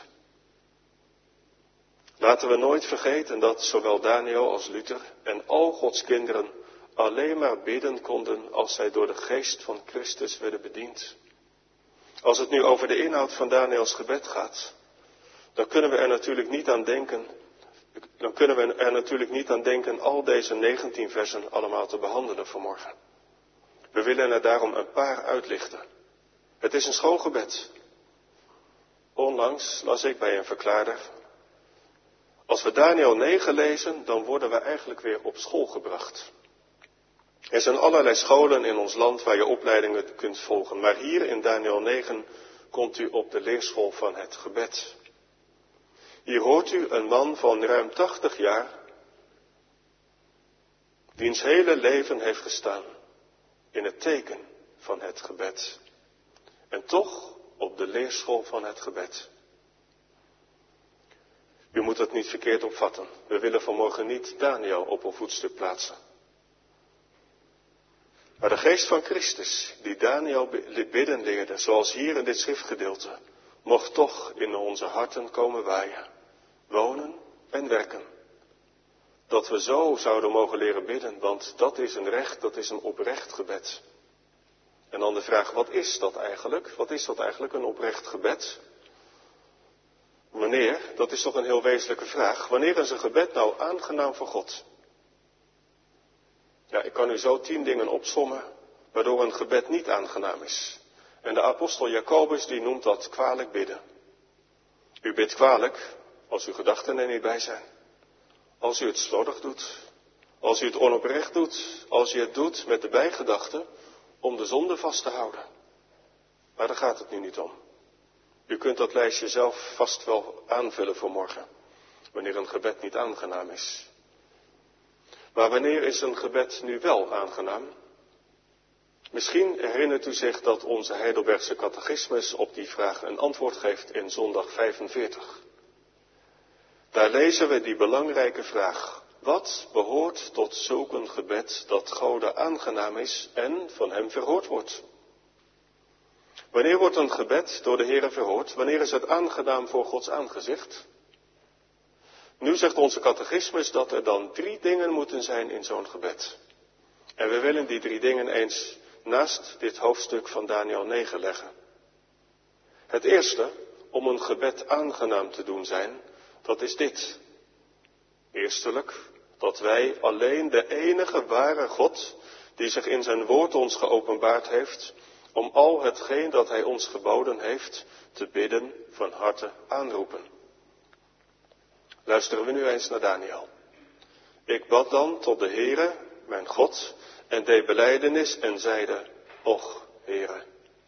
Laten we nooit vergeten dat zowel Daniel als Luther en al Gods kinderen alleen maar bidden konden als zij door de geest van Christus werden bediend. Als het nu over de inhoud van Daniels gebed gaat, dan kunnen we er natuurlijk niet aan denken, dan kunnen we er natuurlijk niet aan denken al deze negentien versen allemaal te behandelen vanmorgen. We willen er daarom een paar uitlichten. Het is een schoon gebed. Onlangs las ik bij een verklaarder: als we Daniel negen lezen, dan worden we eigenlijk weer op school gebracht. Er zijn allerlei scholen in ons land waar je opleidingen kunt volgen, maar hier in Daniel negen komt u op de leerschool van het gebed. Hier hoort u een man van ruim tachtig jaar, wiens hele leven heeft gestaan in het teken van het gebed. En toch op de leerschool van het gebed. U moet het niet verkeerd opvatten. We willen vanmorgen niet Daniel op een voetstuk plaatsen. Maar de geest van Christus, die Daniel bidden leerde, zoals hier in dit schriftgedeelte, mocht toch in onze harten komen waaien, wonen en werken. Dat we zo zouden mogen leren bidden, want dat is een recht, dat is een oprecht gebed. En dan de vraag, wat is dat eigenlijk? Wat is dat eigenlijk, een oprecht gebed? Wanneer, dat is toch een heel wezenlijke vraag, wanneer is een gebed nou aangenaam voor God? Ja, ik kan u zo tien dingen opsommen waardoor een gebed niet aangenaam is. En de apostel Jacobus die noemt dat kwalijk bidden. U bidt kwalijk als uw gedachten er niet bij zijn. Als u het slordig doet. Als u het onoprecht doet. Als u het doet met de bijgedachte om de zonde vast te houden. Maar daar gaat het nu niet om. U kunt dat lijstje zelf vast wel aanvullen voor morgen. Wanneer een gebed niet aangenaam is. Maar wanneer is een gebed nu wel aangenaam? Misschien herinnert u zich dat onze Heidelbergse catechismus op die vraag een antwoord geeft in zondag vijfenveertig. Daar lezen we die belangrijke vraag: wat behoort tot zulk een gebed dat Gode aangenaam is en van hem verhoord wordt? Wanneer wordt een gebed door de Heere verhoord? Wanneer is het aangenaam voor Gods aangezicht? Nu zegt onze catechismus dat er dan drie dingen moeten zijn in zo'n gebed. En we willen die drie dingen eens naast dit hoofdstuk van Daniel negen leggen. Het eerste, om een gebed aangenaam te doen zijn, dat is dit. Eerstelijk, dat wij alleen de enige ware God, die zich in zijn woord ons geopenbaard heeft, om al hetgeen dat hij ons geboden heeft, te bidden van harte aanroepen. Luisteren we nu eens naar Daniel. Ik bad dan tot de Heere, mijn God, en deed belijdenis en zeide, Och, Heere.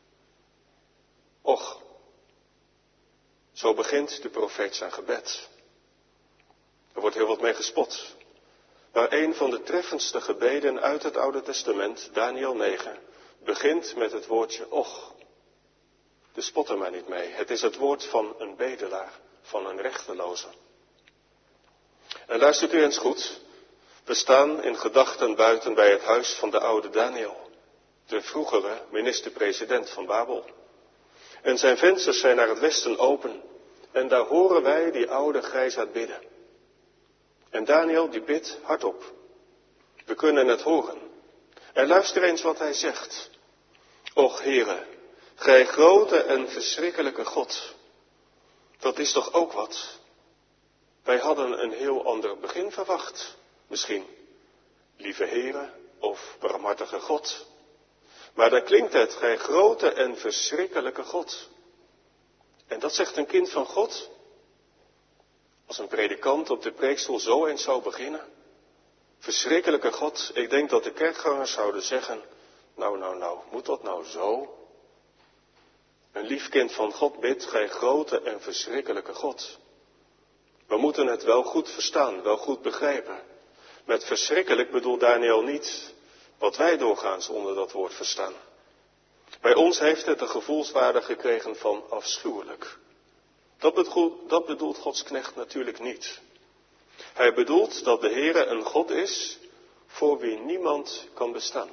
Och. Zo begint de profeet zijn gebed. Er wordt heel wat mee gespot. Maar een van de treffendste gebeden uit het Oude Testament, Daniel negen, begint met het woordje och. Dus spot er maar niet mee. Het is het woord van een bedelaar, van een rechteloze. En luistert u eens goed. We staan in gedachten buiten bij het huis van de oude Daniel, de vroegere minister-president van Babel. En zijn vensters zijn naar het westen open. En daar horen wij die oude grijsaard bidden. En Daniel die bidt hardop. We kunnen het horen. En luister eens wat hij zegt. Och Heere, gij grote en verschrikkelijke God. Dat is toch ook wat? Wij hadden een heel ander begin verwacht. Misschien, lieve Heere of barmhartige God. Maar dan klinkt het, gij grote en verschrikkelijke God. En dat zegt een kind van God? Als een predikant op de preekstoel zo eens zou beginnen. Verschrikkelijke God, ik denk dat de kerkgangers zouden zeggen, nou, nou, nou, moet dat nou zo? Een lief kind van God bidt, gij grote en verschrikkelijke God. We moeten het wel goed verstaan, wel goed begrijpen. Met verschrikkelijk bedoelt Daniel niet wat wij doorgaans onder dat woord verstaan. Bij ons heeft het de gevoelswaarde gekregen van afschuwelijk. Dat bedoelt, dat bedoelt Gods knecht natuurlijk niet. Hij bedoelt dat de Heere een God is voor wie niemand kan bestaan.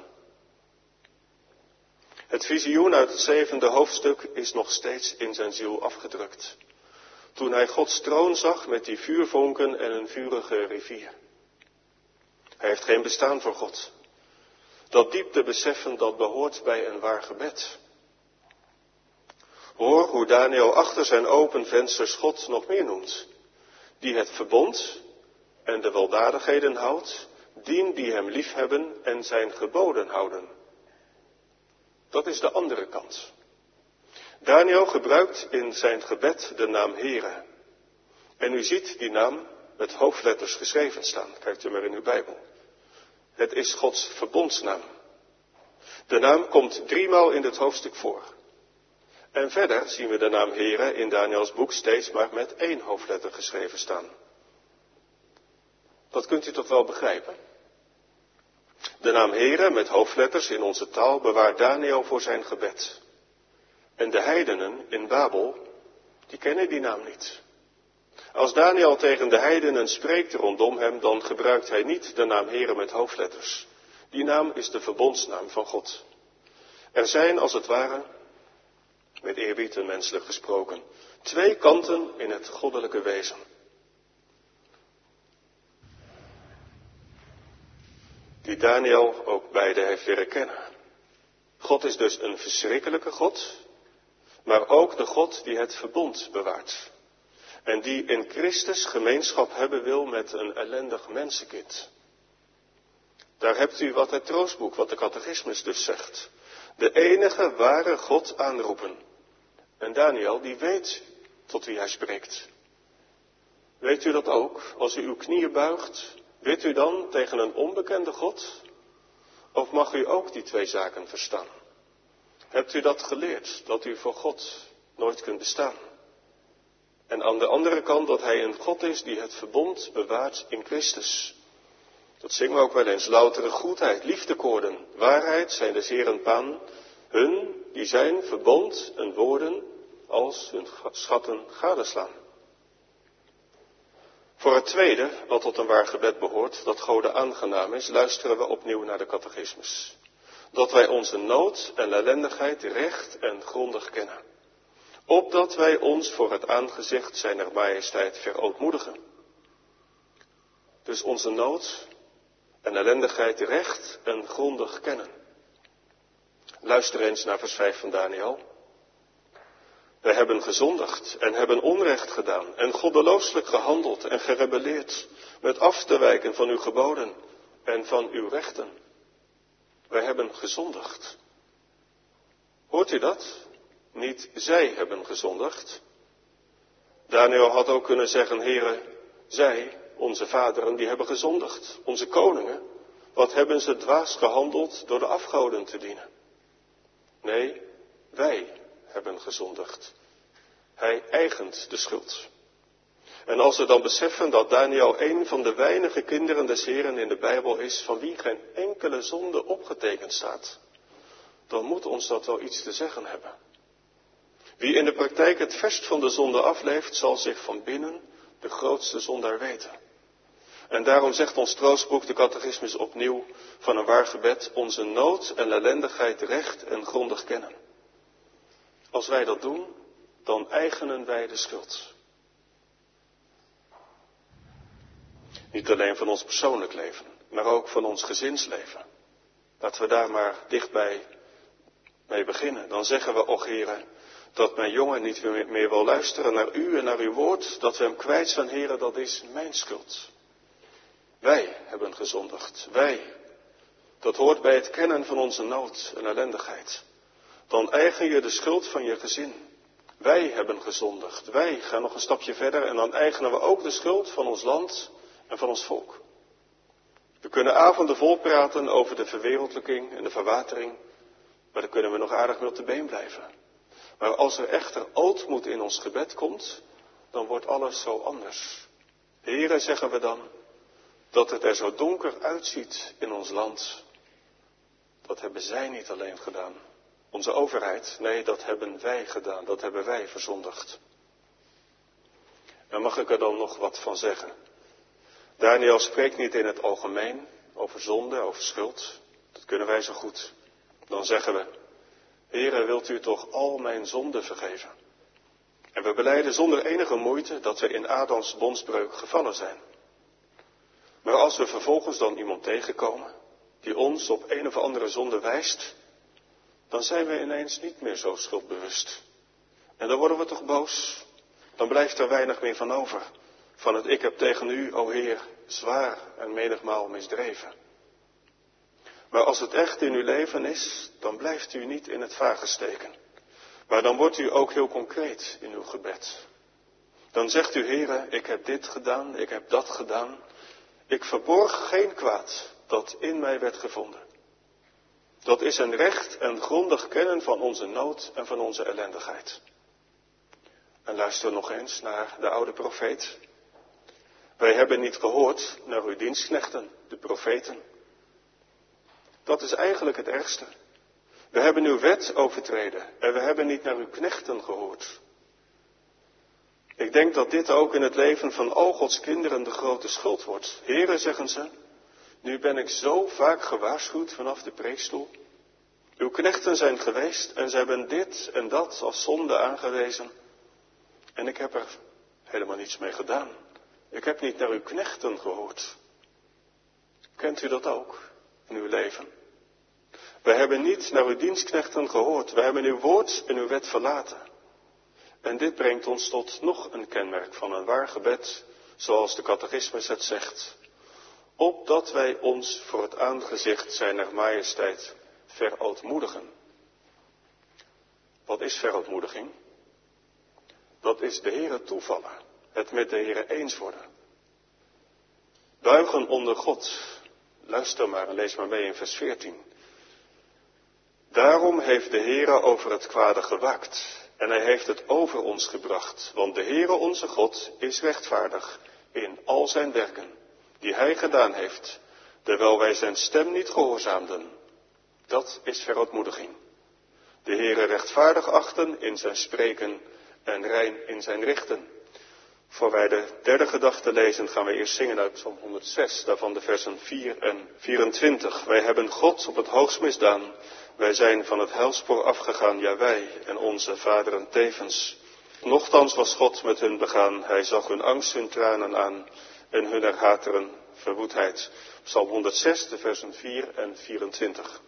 Het visioen uit het zevende hoofdstuk is nog steeds in zijn ziel afgedrukt. Toen hij Gods troon zag met die vuurvonken en een vurige rivier. Hij heeft geen bestaan voor God. Dat diepte beseffen dat behoort bij een waar gebed. Hoor hoe Daniel achter zijn open vensters God nog meer noemt. Die het verbond en de weldadigheden houdt, dien die hem liefhebben en zijn geboden houden. Dat is de andere kant. Daniel gebruikt in zijn gebed de naam Heere. En u ziet die naam met hoofdletters geschreven staan. Kijkt u maar in uw Bijbel. Het is Gods verbondsnaam. De naam komt driemaal in dit hoofdstuk voor. En verder zien we de naam Heere in Daniels boek steeds maar met één hoofdletter geschreven staan. Dat kunt u toch wel begrijpen? De naam Heere met hoofdletters in onze taal bewaart Daniel voor zijn gebed. En de heidenen in Babel, die kennen die naam niet. Als Daniel tegen de heidenen spreekt rondom hem, dan gebruikt hij niet de naam Heere met hoofdletters. Die naam is de verbondsnaam van God. Er zijn als het ware, met eerbied en menselijk gesproken, twee kanten in het goddelijke wezen. Die Daniel ook beide heeft leren kennen. God is dus een verschrikkelijke God, maar ook de God die het verbond bewaart. En die in Christus gemeenschap hebben wil met een ellendig mensenkind. Daar hebt u wat het troostboek, wat de catechismus dus zegt. De enige ware God aanroepen. En Daniel, die weet tot wie hij spreekt. Weet u dat ook? Als u uw knieën buigt, bidt u dan tegen een onbekende God? Of mag u ook die twee zaken verstaan? Hebt u dat geleerd, dat u voor God nooit kunt bestaan? En aan de andere kant dat hij een God is die het verbond bewaart in Christus. Dat zingen we ook wel eens. Loutere goedheid, liefdekoorden, waarheid zijn de zeren paan. Hun die zijn verbond en woorden als hun schatten gadeslaan. Voor het tweede, wat tot een waar gebed behoort, dat Gode aangenaam is, luisteren we opnieuw naar de catechismus. Dat wij onze nood en ellendigheid recht en grondig kennen. Opdat wij ons voor het aangezicht zijner majesteit verootmoedigen. Dus onze nood en ellendigheid recht en grondig kennen. Luister eens naar vers vijf van Daniel. Wij hebben gezondigd en hebben onrecht gedaan en goddelooselijk gehandeld en gerebelleerd met af te wijken van uw geboden en van uw rechten. Wij hebben gezondigd. Hoort u dat? Niet zij hebben gezondigd. Daniel had ook kunnen zeggen, Heere, Zij, onze vaderen, die hebben gezondigd. Onze koningen, wat hebben ze dwaas gehandeld door de afgoden te dienen. Nee, wij hebben gezondigd. Hij eigent de schuld. En als we dan beseffen dat Daniel een van de weinige kinderen des Heren in de Bijbel is, van wie geen enkele zonde opgetekend staat, dan moet ons dat wel iets te zeggen hebben. Wie in de praktijk het verst van de zonde afleeft, zal zich van binnen de grootste zondaar weten. En daarom zegt ons troostboek, de catechismus opnieuw, van een waar gebed, onze nood en ellendigheid recht en grondig kennen. Als wij dat doen, dan eigenen wij de schuld. Niet alleen van ons persoonlijk leven, maar ook van ons gezinsleven. Laten we daar maar dichtbij mee beginnen. Dan zeggen we, och Heere, dat mijn jongen niet meer, meer wil luisteren naar u en naar uw woord, dat we hem kwijt zijn, Heere, dat is mijn schuld. Wij hebben gezondigd. Wij. Dat hoort bij het kennen van onze nood en ellendigheid. Dan eigen je de schuld van je gezin. Wij hebben gezondigd. Wij gaan nog een stapje verder en dan eigenen we ook de schuld van ons land en van ons volk. We kunnen avonden vol praten over de verwereldlijking en de verwatering, maar dan kunnen we nog aardig mee op de been blijven. Maar als er echter ootmoed in ons gebed komt, dan wordt alles zo anders. Heere, zeggen we dan, dat het er zo donker uitziet in ons land, dat hebben zij niet alleen gedaan. Onze overheid, nee, dat hebben wij gedaan, dat hebben wij verzondigd. En mag ik er dan nog wat van zeggen? Daniel spreekt niet in het algemeen over zonde, over schuld. Dat kunnen wij zo goed. Dan zeggen we, Heere, wilt u toch al mijn zonden vergeven? En we belijden zonder enige moeite dat we in Adams bondsbreuk gevallen zijn. Maar als we vervolgens dan iemand tegenkomen, die ons op een of andere zonde wijst, dan zijn we ineens niet meer zo schuldbewust. En dan worden we toch boos. Dan blijft er weinig meer van over. Van het ik heb tegen u, o Heer, zwaar en menigmaal misdreven. Maar als het echt in uw leven is, dan blijft u niet in het vage steken. Maar dan wordt u ook heel concreet in uw gebed. Dan zegt u, Heere, ik heb dit gedaan, ik heb dat gedaan. Ik verborg geen kwaad dat in mij werd gevonden. Dat is een recht en grondig kennen van onze nood en van onze ellendigheid. En luister nog eens naar de oude profeet. Wij hebben niet gehoord naar uw dienstknechten, de profeten. Dat is eigenlijk het ergste. We hebben uw wet overtreden en we hebben niet naar uw knechten gehoord. Ik denk dat dit ook in het leven van al Gods kinderen de grote schuld wordt. Heren, zeggen ze, nu ben ik zo vaak gewaarschuwd vanaf de preekstoel. Uw knechten zijn geweest en ze hebben dit en dat als zonde aangewezen. En ik heb er helemaal niets mee gedaan. Ik heb niet naar uw knechten gehoord. Kent u dat ook in uw leven? We hebben niet naar uw dienstknechten gehoord. We hebben uw woord en uw wet verlaten. En dit brengt ons tot nog een kenmerk van een waar gebed, zoals de catechismus het zegt. Opdat wij ons voor het aangezicht zijner majesteit verootmoedigen. Wat is verootmoediging? Dat is de Heere toevallen, het met de Heere eens worden. Buigen onder God. Luister maar en lees maar mee in vers veertien. Daarom heeft de Heere over het kwade gewaakt. En hij heeft het over ons gebracht. Want de Heere onze God is rechtvaardig in al zijn werken die hij gedaan heeft, terwijl wij zijn stem niet gehoorzaamden. Dat is verootmoediging. De Heere rechtvaardig achten in zijn spreken en rein in zijn richten. Voor wij de derde gedachte lezen, gaan we eerst zingen uit Psalm honderdzes, daarvan de versen vier en vierentwintig. Wij hebben God op het hoogst misdaan. Wij zijn van het heilspoor afgegaan, ja wij en onze vaderen tevens. Nochtans was God met hun begaan, hij zag hun angst, hun tranen aan en hun hateren verwoedheid. Psalm honderdzes, de versen vier en vierentwintig.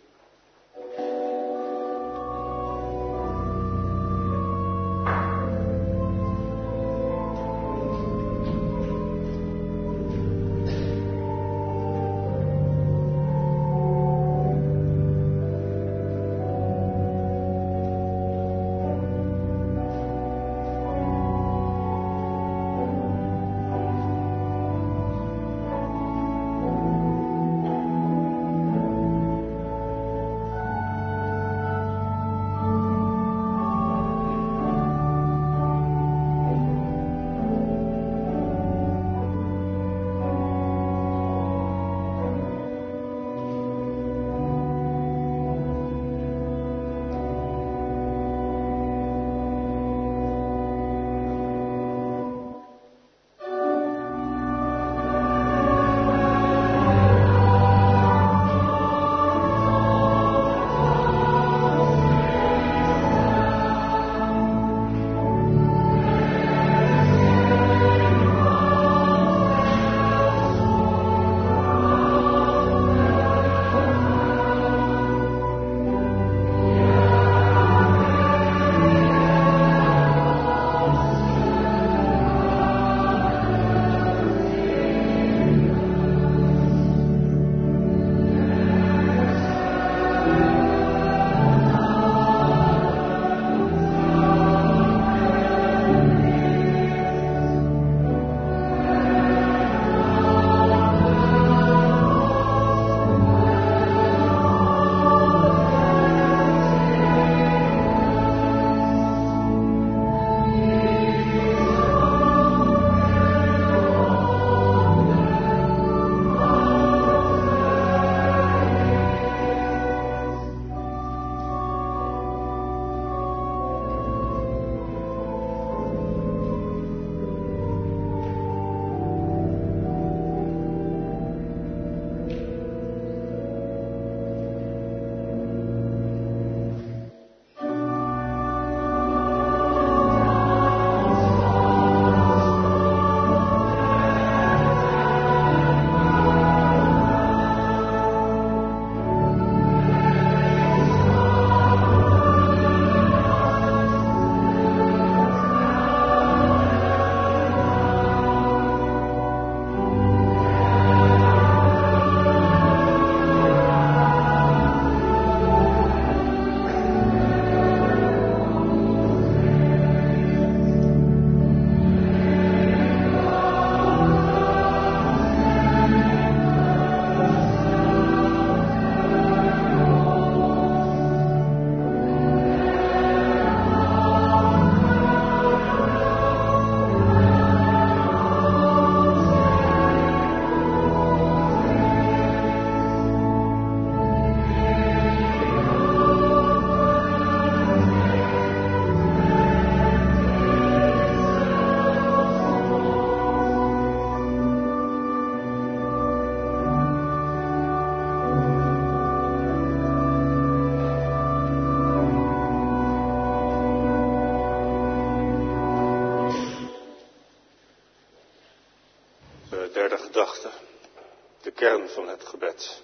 De derde gedachte, de kern van het gebed.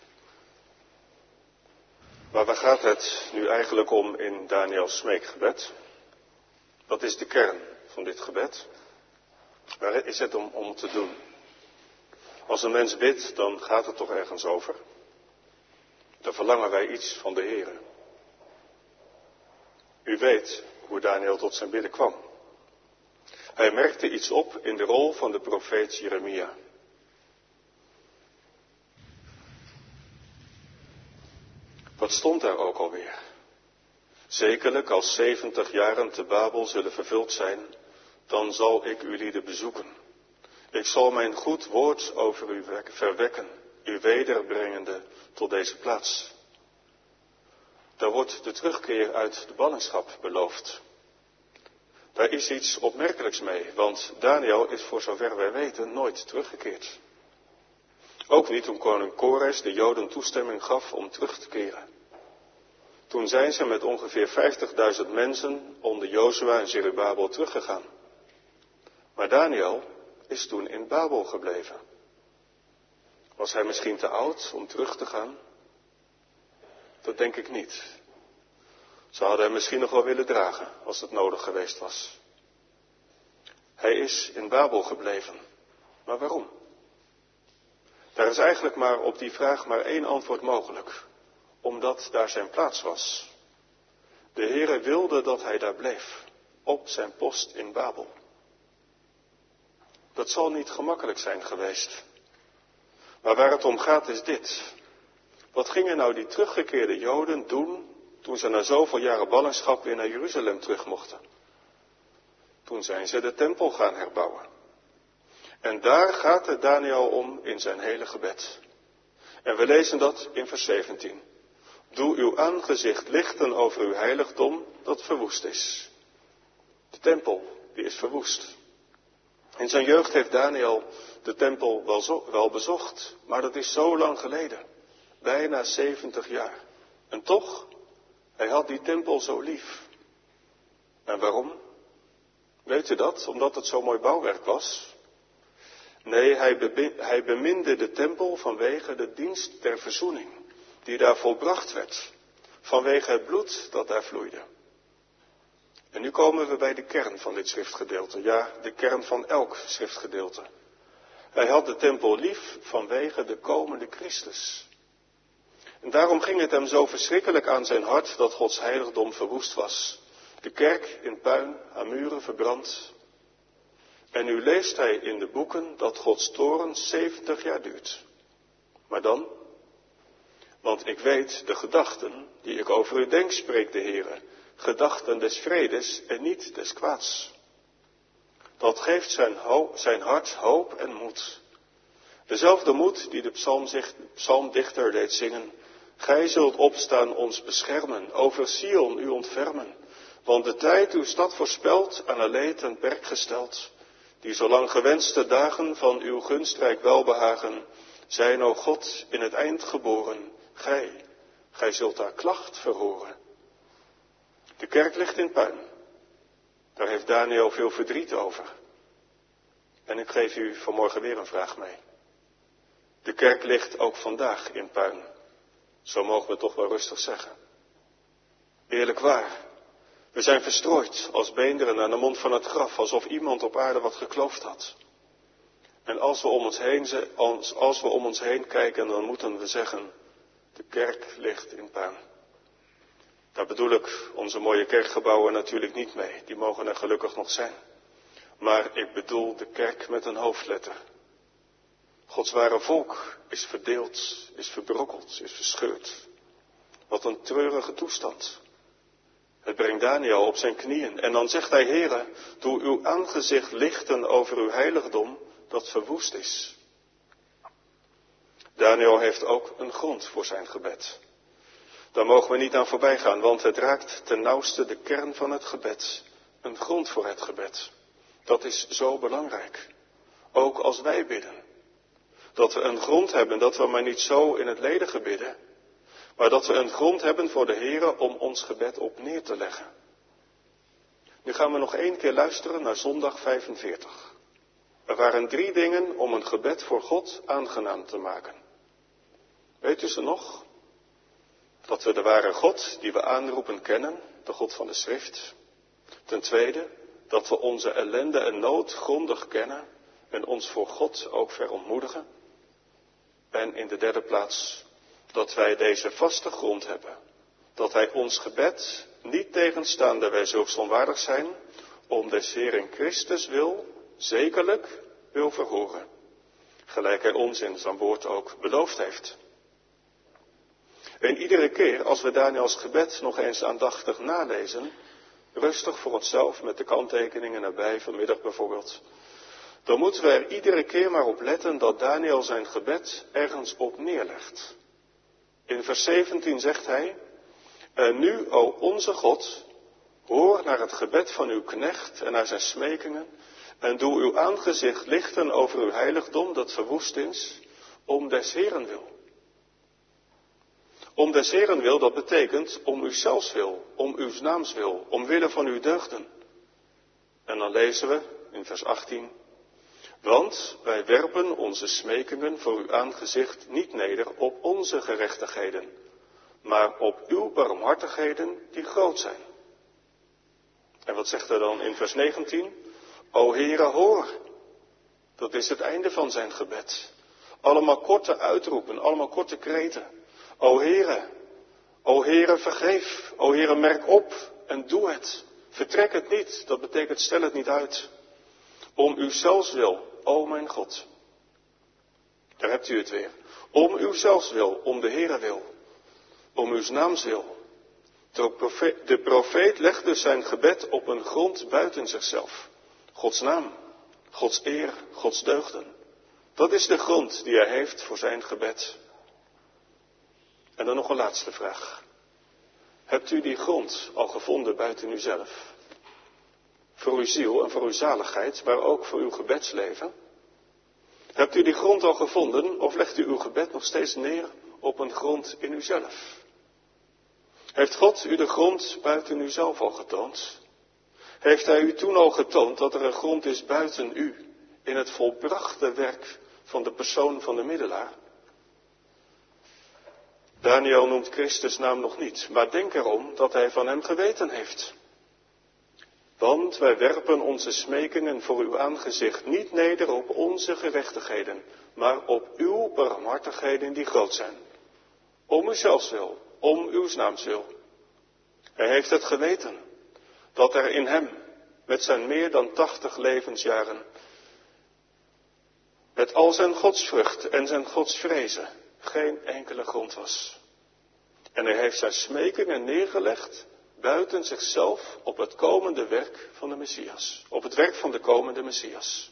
Maar waar gaat het nu eigenlijk om in Daniels smeekgebed? Wat is de kern van dit gebed? Waar is het om, om te doen? Als een mens bidt, dan gaat het toch ergens over? Dan verlangen wij iets van de Heere. U weet hoe Daniel tot zijn bidden kwam. Hij merkte iets op in de rol van de profeet Jeremia. Wat stond daar ook alweer? Zekerlijk als zeventig jaren te Babel zullen vervuld zijn, dan zal ik u lieden bezoeken. Ik zal mijn goed woord over u verwekken, u wederbrengende tot deze plaats. Daar wordt de terugkeer uit de ballingschap beloofd. Daar is iets opmerkelijks mee, want Daniel is voor zover wij weten nooit teruggekeerd. Ook niet toen koning Kores de Joden toestemming gaf om terug te keren. Toen zijn ze met ongeveer vijftigduizend mensen onder Jozua en Zerubabel teruggegaan. Maar Daniel is toen in Babel gebleven. Was hij misschien te oud om terug te gaan? Dat denk ik niet. Ze hadden hem misschien nog wel willen dragen als het nodig geweest was. Hij is in Babel gebleven. Maar waarom? Daar is eigenlijk maar op die vraag maar één antwoord mogelijk. Omdat daar zijn plaats was. De Heere wilde dat hij daar bleef. Op zijn post in Babel. Dat zal niet gemakkelijk zijn geweest. Maar waar het om gaat is dit. Wat gingen nou die teruggekeerde Joden doen toen ze na zoveel jaren ballingschap weer naar Jeruzalem terug mochten? Toen zijn ze de tempel gaan herbouwen. En daar gaat het Daniel om in zijn hele gebed. En we lezen dat in vers zeventien. Doe uw aangezicht lichten over uw heiligdom dat verwoest is. De tempel, die is verwoest. In zijn jeugd heeft Daniel de tempel wel, zo, wel bezocht, maar dat is zo lang geleden. Bijna zeventig jaar. En toch, hij had die tempel zo lief. En waarom? Weet u dat? Omdat het zo mooi bouwwerk was? Nee, hij, be, hij beminde de tempel vanwege de dienst der verzoening, die daar volbracht werd. Vanwege het bloed dat daar vloeide. En nu komen we bij de kern van dit schriftgedeelte. Ja, de kern van elk schriftgedeelte. Hij had de tempel lief vanwege de komende Christus. En daarom ging het hem zo verschrikkelijk aan zijn hart dat Gods heiligdom verwoest was. De kerk in puin, aan muren verbrand. En nu leest hij in de boeken dat Gods toorn zeventig jaar duurt. Maar dan? Want ik weet de gedachten die ik over u denk, spreekt de Heere. Gedachten des vredes en niet des kwaads. Dat geeft zijn, ho- zijn hart hoop en moed. Dezelfde moed die de psalmzicht, psalmdichter deed zingen. Gij zult opstaan ons beschermen, over Sion u ontfermen. Want de tijd uw stad voorspelt, aan een leed en perk gesteld. Die zolang gewenste dagen van uw gunstrijk welbehagen, zijn, o God, in het eind geboren. Gij, gij zult haar klacht verhoren. De kerk ligt in puin. Daar heeft Daniel veel verdriet over. En ik geef u vanmorgen weer een vraag mee. De kerk ligt ook vandaag in puin. Zo mogen we toch wel rustig zeggen. Eerlijk waar. We zijn verstrooid als beenderen aan de mond van het graf, alsof iemand op aarde wat gekloofd had. En als we om ons heen, als, als we om ons heen kijken, dan moeten we zeggen, de kerk ligt in puin. Daar bedoel ik onze mooie kerkgebouwen natuurlijk niet mee. Die mogen er gelukkig nog zijn. Maar ik bedoel de kerk met een hoofdletter. Gods ware volk is verdeeld, is verbrokkeld, is verscheurd. Wat een treurige toestand. Het brengt Daniel op zijn knieën. En dan zegt hij, Heere, doe uw aangezicht lichten over uw heiligdom dat verwoest is. Daniel heeft ook een grond voor zijn gebed. Daar mogen we niet aan voorbij gaan, want het raakt ten nauwste de kern van het gebed. Een grond voor het gebed. Dat is zo belangrijk. Ook als wij bidden. Dat we een grond hebben, dat we maar niet zo in het ledige bidden. Maar dat we een grond hebben voor de Heere om ons gebed op neer te leggen. Nu gaan we nog één keer luisteren naar zondag vijfenveertig. Er waren drie dingen om een gebed voor God aangenaam te maken. Weet u ze nog? Dat we de ware God die we aanroepen kennen, de God van de Schrift. Ten tweede, dat we onze ellende en nood grondig kennen en ons voor God ook verontmoedigen. En in de derde plaats, dat wij deze vaste grond hebben. Dat wij ons gebed, niet tegenstaande wij zulks onwaardig zijn, om des Heeren Christus wil, zekerlijk wil verhoren. Gelijk hij ons in zijn woord ook beloofd heeft. En iedere keer als we Daniels gebed nog eens aandachtig nalezen, rustig voor onszelf met de kanttekeningen erbij, vanmiddag bijvoorbeeld, dan moeten we er iedere keer maar op letten dat Daniel zijn gebed ergens op neerlegt. In vers zeventien zegt hij, en nu, o onze God, hoor naar het gebed van uw knecht en naar zijn smekingen, en doe uw aangezicht lichten over uw heiligdom dat verwoest is, om des Heeren wil. Om des Heeren wil, dat betekent om uzelfs wil, om uw naams wil, omwille van uw deugden. En dan lezen we in vers achttien, want wij werpen onze smekingen voor uw aangezicht niet neder op onze gerechtigheden, maar op uw barmhartigheden die groot zijn. En wat zegt hij dan in vers negentien? O Heere, hoor. Dat is het einde van zijn gebed. Allemaal korte uitroepen, allemaal korte kreten. O Heere, o Heere, vergeef. O Heere, merk op en doe het. Vertrek het niet, dat betekent stel het niet uit. Om uw zelfs wil, o mijn God. Daar hebt u het weer. Om uw zelfs wil, om de Heere wil. Om uw naams wil. De profeet, de profeet legt dus zijn gebed op een grond buiten zichzelf. Gods naam, Gods eer, Gods deugden. Dat is de grond die hij heeft voor zijn gebed. En dan nog een laatste vraag. Hebt u die grond al gevonden buiten uzelf? Voor uw ziel en voor uw zaligheid, maar ook voor uw gebedsleven? Hebt u die grond al gevonden of legt u uw gebed nog steeds neer op een grond in uzelf? Heeft God u de grond buiten uzelf al getoond? Heeft hij u toen al getoond dat er een grond is buiten u, in het volbrachte werk van de persoon van de middelaar? Daniel noemt Christus naam nog niet, maar denk erom dat hij van hem geweten heeft. Want wij werpen onze smekingen voor uw aangezicht niet neder op onze gerechtigheden, maar op uw barmhartigheden die groot zijn. Om uzelfs wil, om uw naams wil. Hij heeft het geweten, dat er in hem, met zijn meer dan tachtig levensjaren, met al zijn godsvrucht en zijn godsvrezen, geen enkele grond was. En hij heeft zijn smekingen neergelegd buiten zichzelf op het komende werk van de Messias. Op het werk van de komende Messias.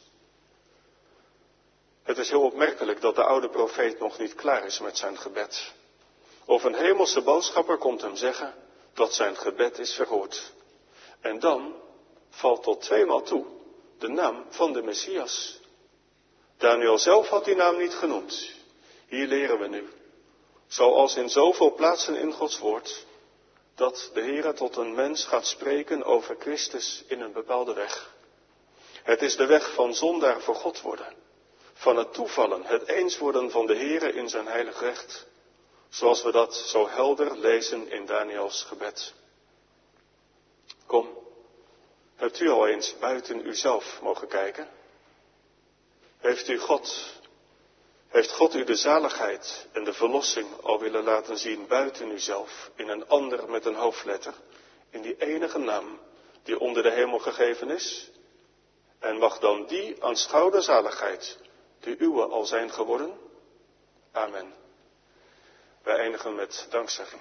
Het is heel opmerkelijk dat de oude profeet nog niet klaar is met zijn gebed. Of een hemelse boodschapper komt hem zeggen dat zijn gebed is verhoord. En dan valt tot tweemaal toe de naam van de Messias. Daniel zelf had die naam niet genoemd. Hier leren we nu, zoals in zoveel plaatsen in Gods woord, dat de Heere tot een mens gaat spreken over Christus in een bepaalde weg. Het is de weg van zondaar voor God worden. Van het toevallen, het eens worden van de Heere in zijn heilig recht. Zoals we dat zo helder lezen in Daniels gebed. Kom, hebt u al eens buiten uzelf mogen kijken? Heeft u God, heeft God u de zaligheid en de verlossing al willen laten zien buiten uzelf, in een ander met een hoofdletter, in die enige naam die onder de hemel gegeven is? En mag dan die aanschouwde zaligheid de uwe al zijn geworden? Amen. Wij eindigen met dankzegging.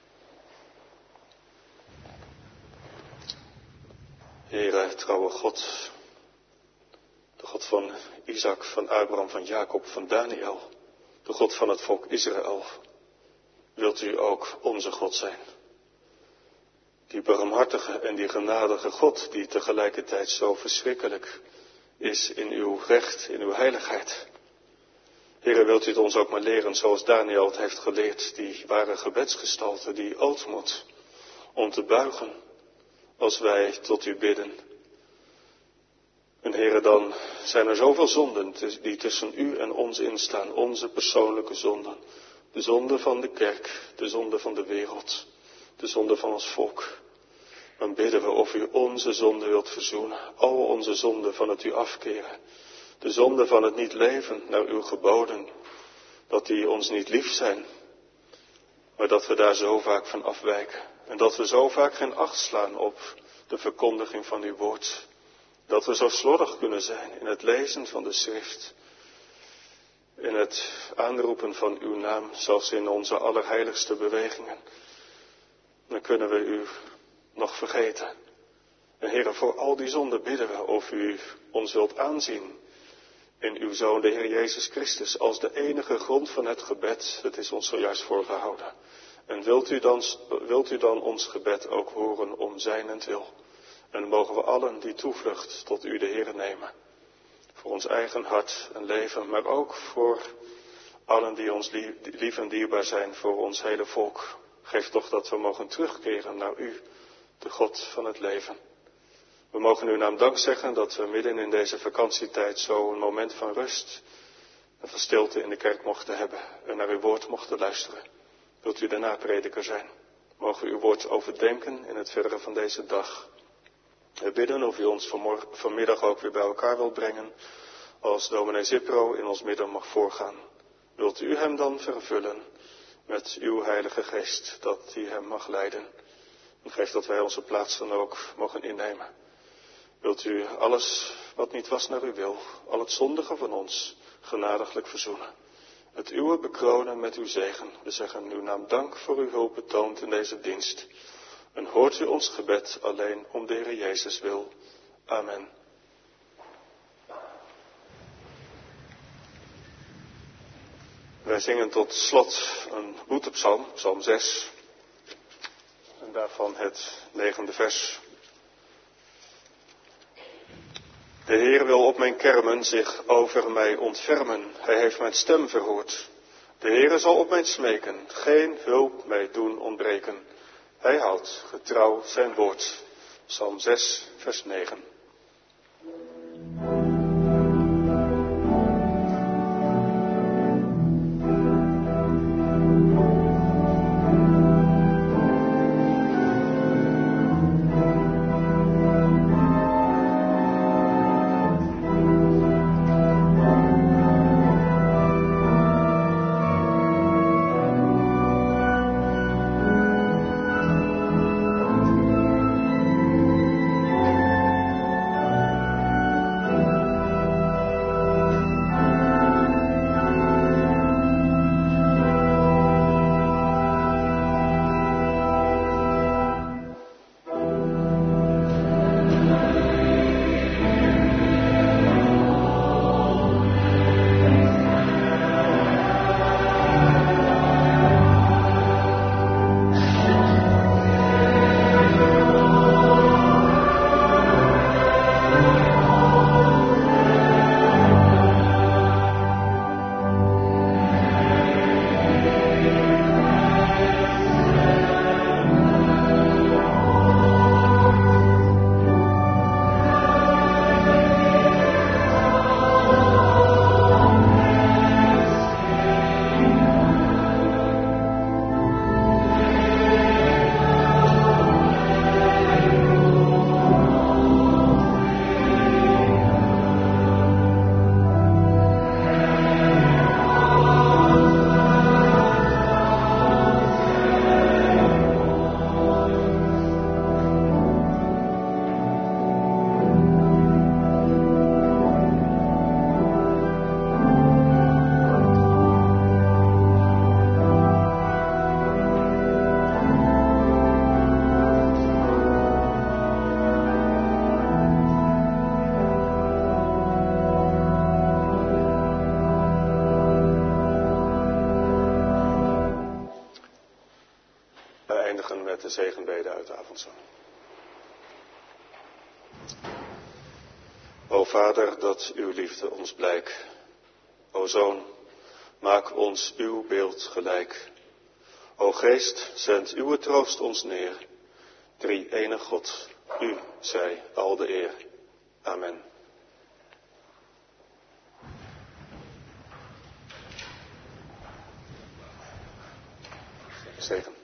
Heere, trouwe God, de God van Isaac, van Abraham, van Jacob, van Daniel, de God van het volk Israël, wilt u ook onze God zijn. Die barmhartige en die genadige God, die tegelijkertijd zo verschrikkelijk is in uw recht, in uw heiligheid. Heere, wilt u het ons ook maar leren zoals Daniel het heeft geleerd, die ware gebedsgestalte, die ootmoed om te buigen als wij tot u bidden. En Heere, dan zijn er zoveel zonden die tussen u en ons instaan, onze persoonlijke zonden. De zonde van de kerk, de zonde van de wereld, de zonde van ons volk. Dan bidden we of u onze zonde wilt verzoenen, al onze zonden van het u afkeren. De zonde van het niet leven naar uw geboden, dat die ons niet lief zijn, maar dat we daar zo vaak van afwijken. En dat we zo vaak geen acht slaan op de verkondiging van uw woord. Dat we zo slordig kunnen zijn in het lezen van de schrift. In het aanroepen van uw naam, zelfs in onze allerheiligste bewegingen. Dan kunnen we u nog vergeten. En Heere, voor al die zonden bidden we of u ons wilt aanzien in uw Zoon, de Heer Jezus Christus, als de enige grond van het gebed. Het is ons zojuist voorgehouden. En wilt u dan, wilt u dan ons gebed ook horen om zijnentwil? En dan mogen we allen die toevlucht tot u de Heere nemen. Voor ons eigen hart en leven, maar ook voor allen die ons lief, lief en dierbaar zijn, voor ons hele volk. Geef toch dat we mogen terugkeren naar u, de God van het leven. We mogen uw naam dank zeggen dat we midden in deze vakantietijd zo een moment van rust en van stilte in de kerk mochten hebben en naar uw woord mochten luisteren. Wilt u daarna prediker zijn? Mogen we uw woord overdenken in het verdere van deze dag. We bidden of u ons vanmorgen, vanmiddag ook weer bij elkaar wilt brengen, als dominee Zipro in ons midden mag voorgaan. Wilt u hem dan vervullen met uw heilige geest, dat die hem mag leiden. En geef dat wij onze plaats dan ook mogen innemen. Wilt u alles wat niet was naar uw wil, al het zondige van ons, genadiglijk verzoenen. Het uwe bekronen met uw zegen. We zeggen uw naam dank voor uw hulp betoond in deze dienst. En hoort u ons gebed alleen om de Heer Jezus wil. Amen. Wij zingen tot slot een boetepsalm, psalm zes. En daarvan het negende vers. De Heer wil op mijn kermen zich over mij ontfermen. Hij heeft mijn stem verhoord. De Heer zal op mij smeken, geen hulp mij doen ontbreken. Hij houdt getrouw zijn woord. Psalm zes, vers negen. De zegenbede uit de avondzang. O Vader, dat uw liefde ons blijk. O Zoon, maak ons uw beeld gelijk. O Geest, zend uw troost ons neer. Drie enig God, u zij al de eer. Amen. zegen.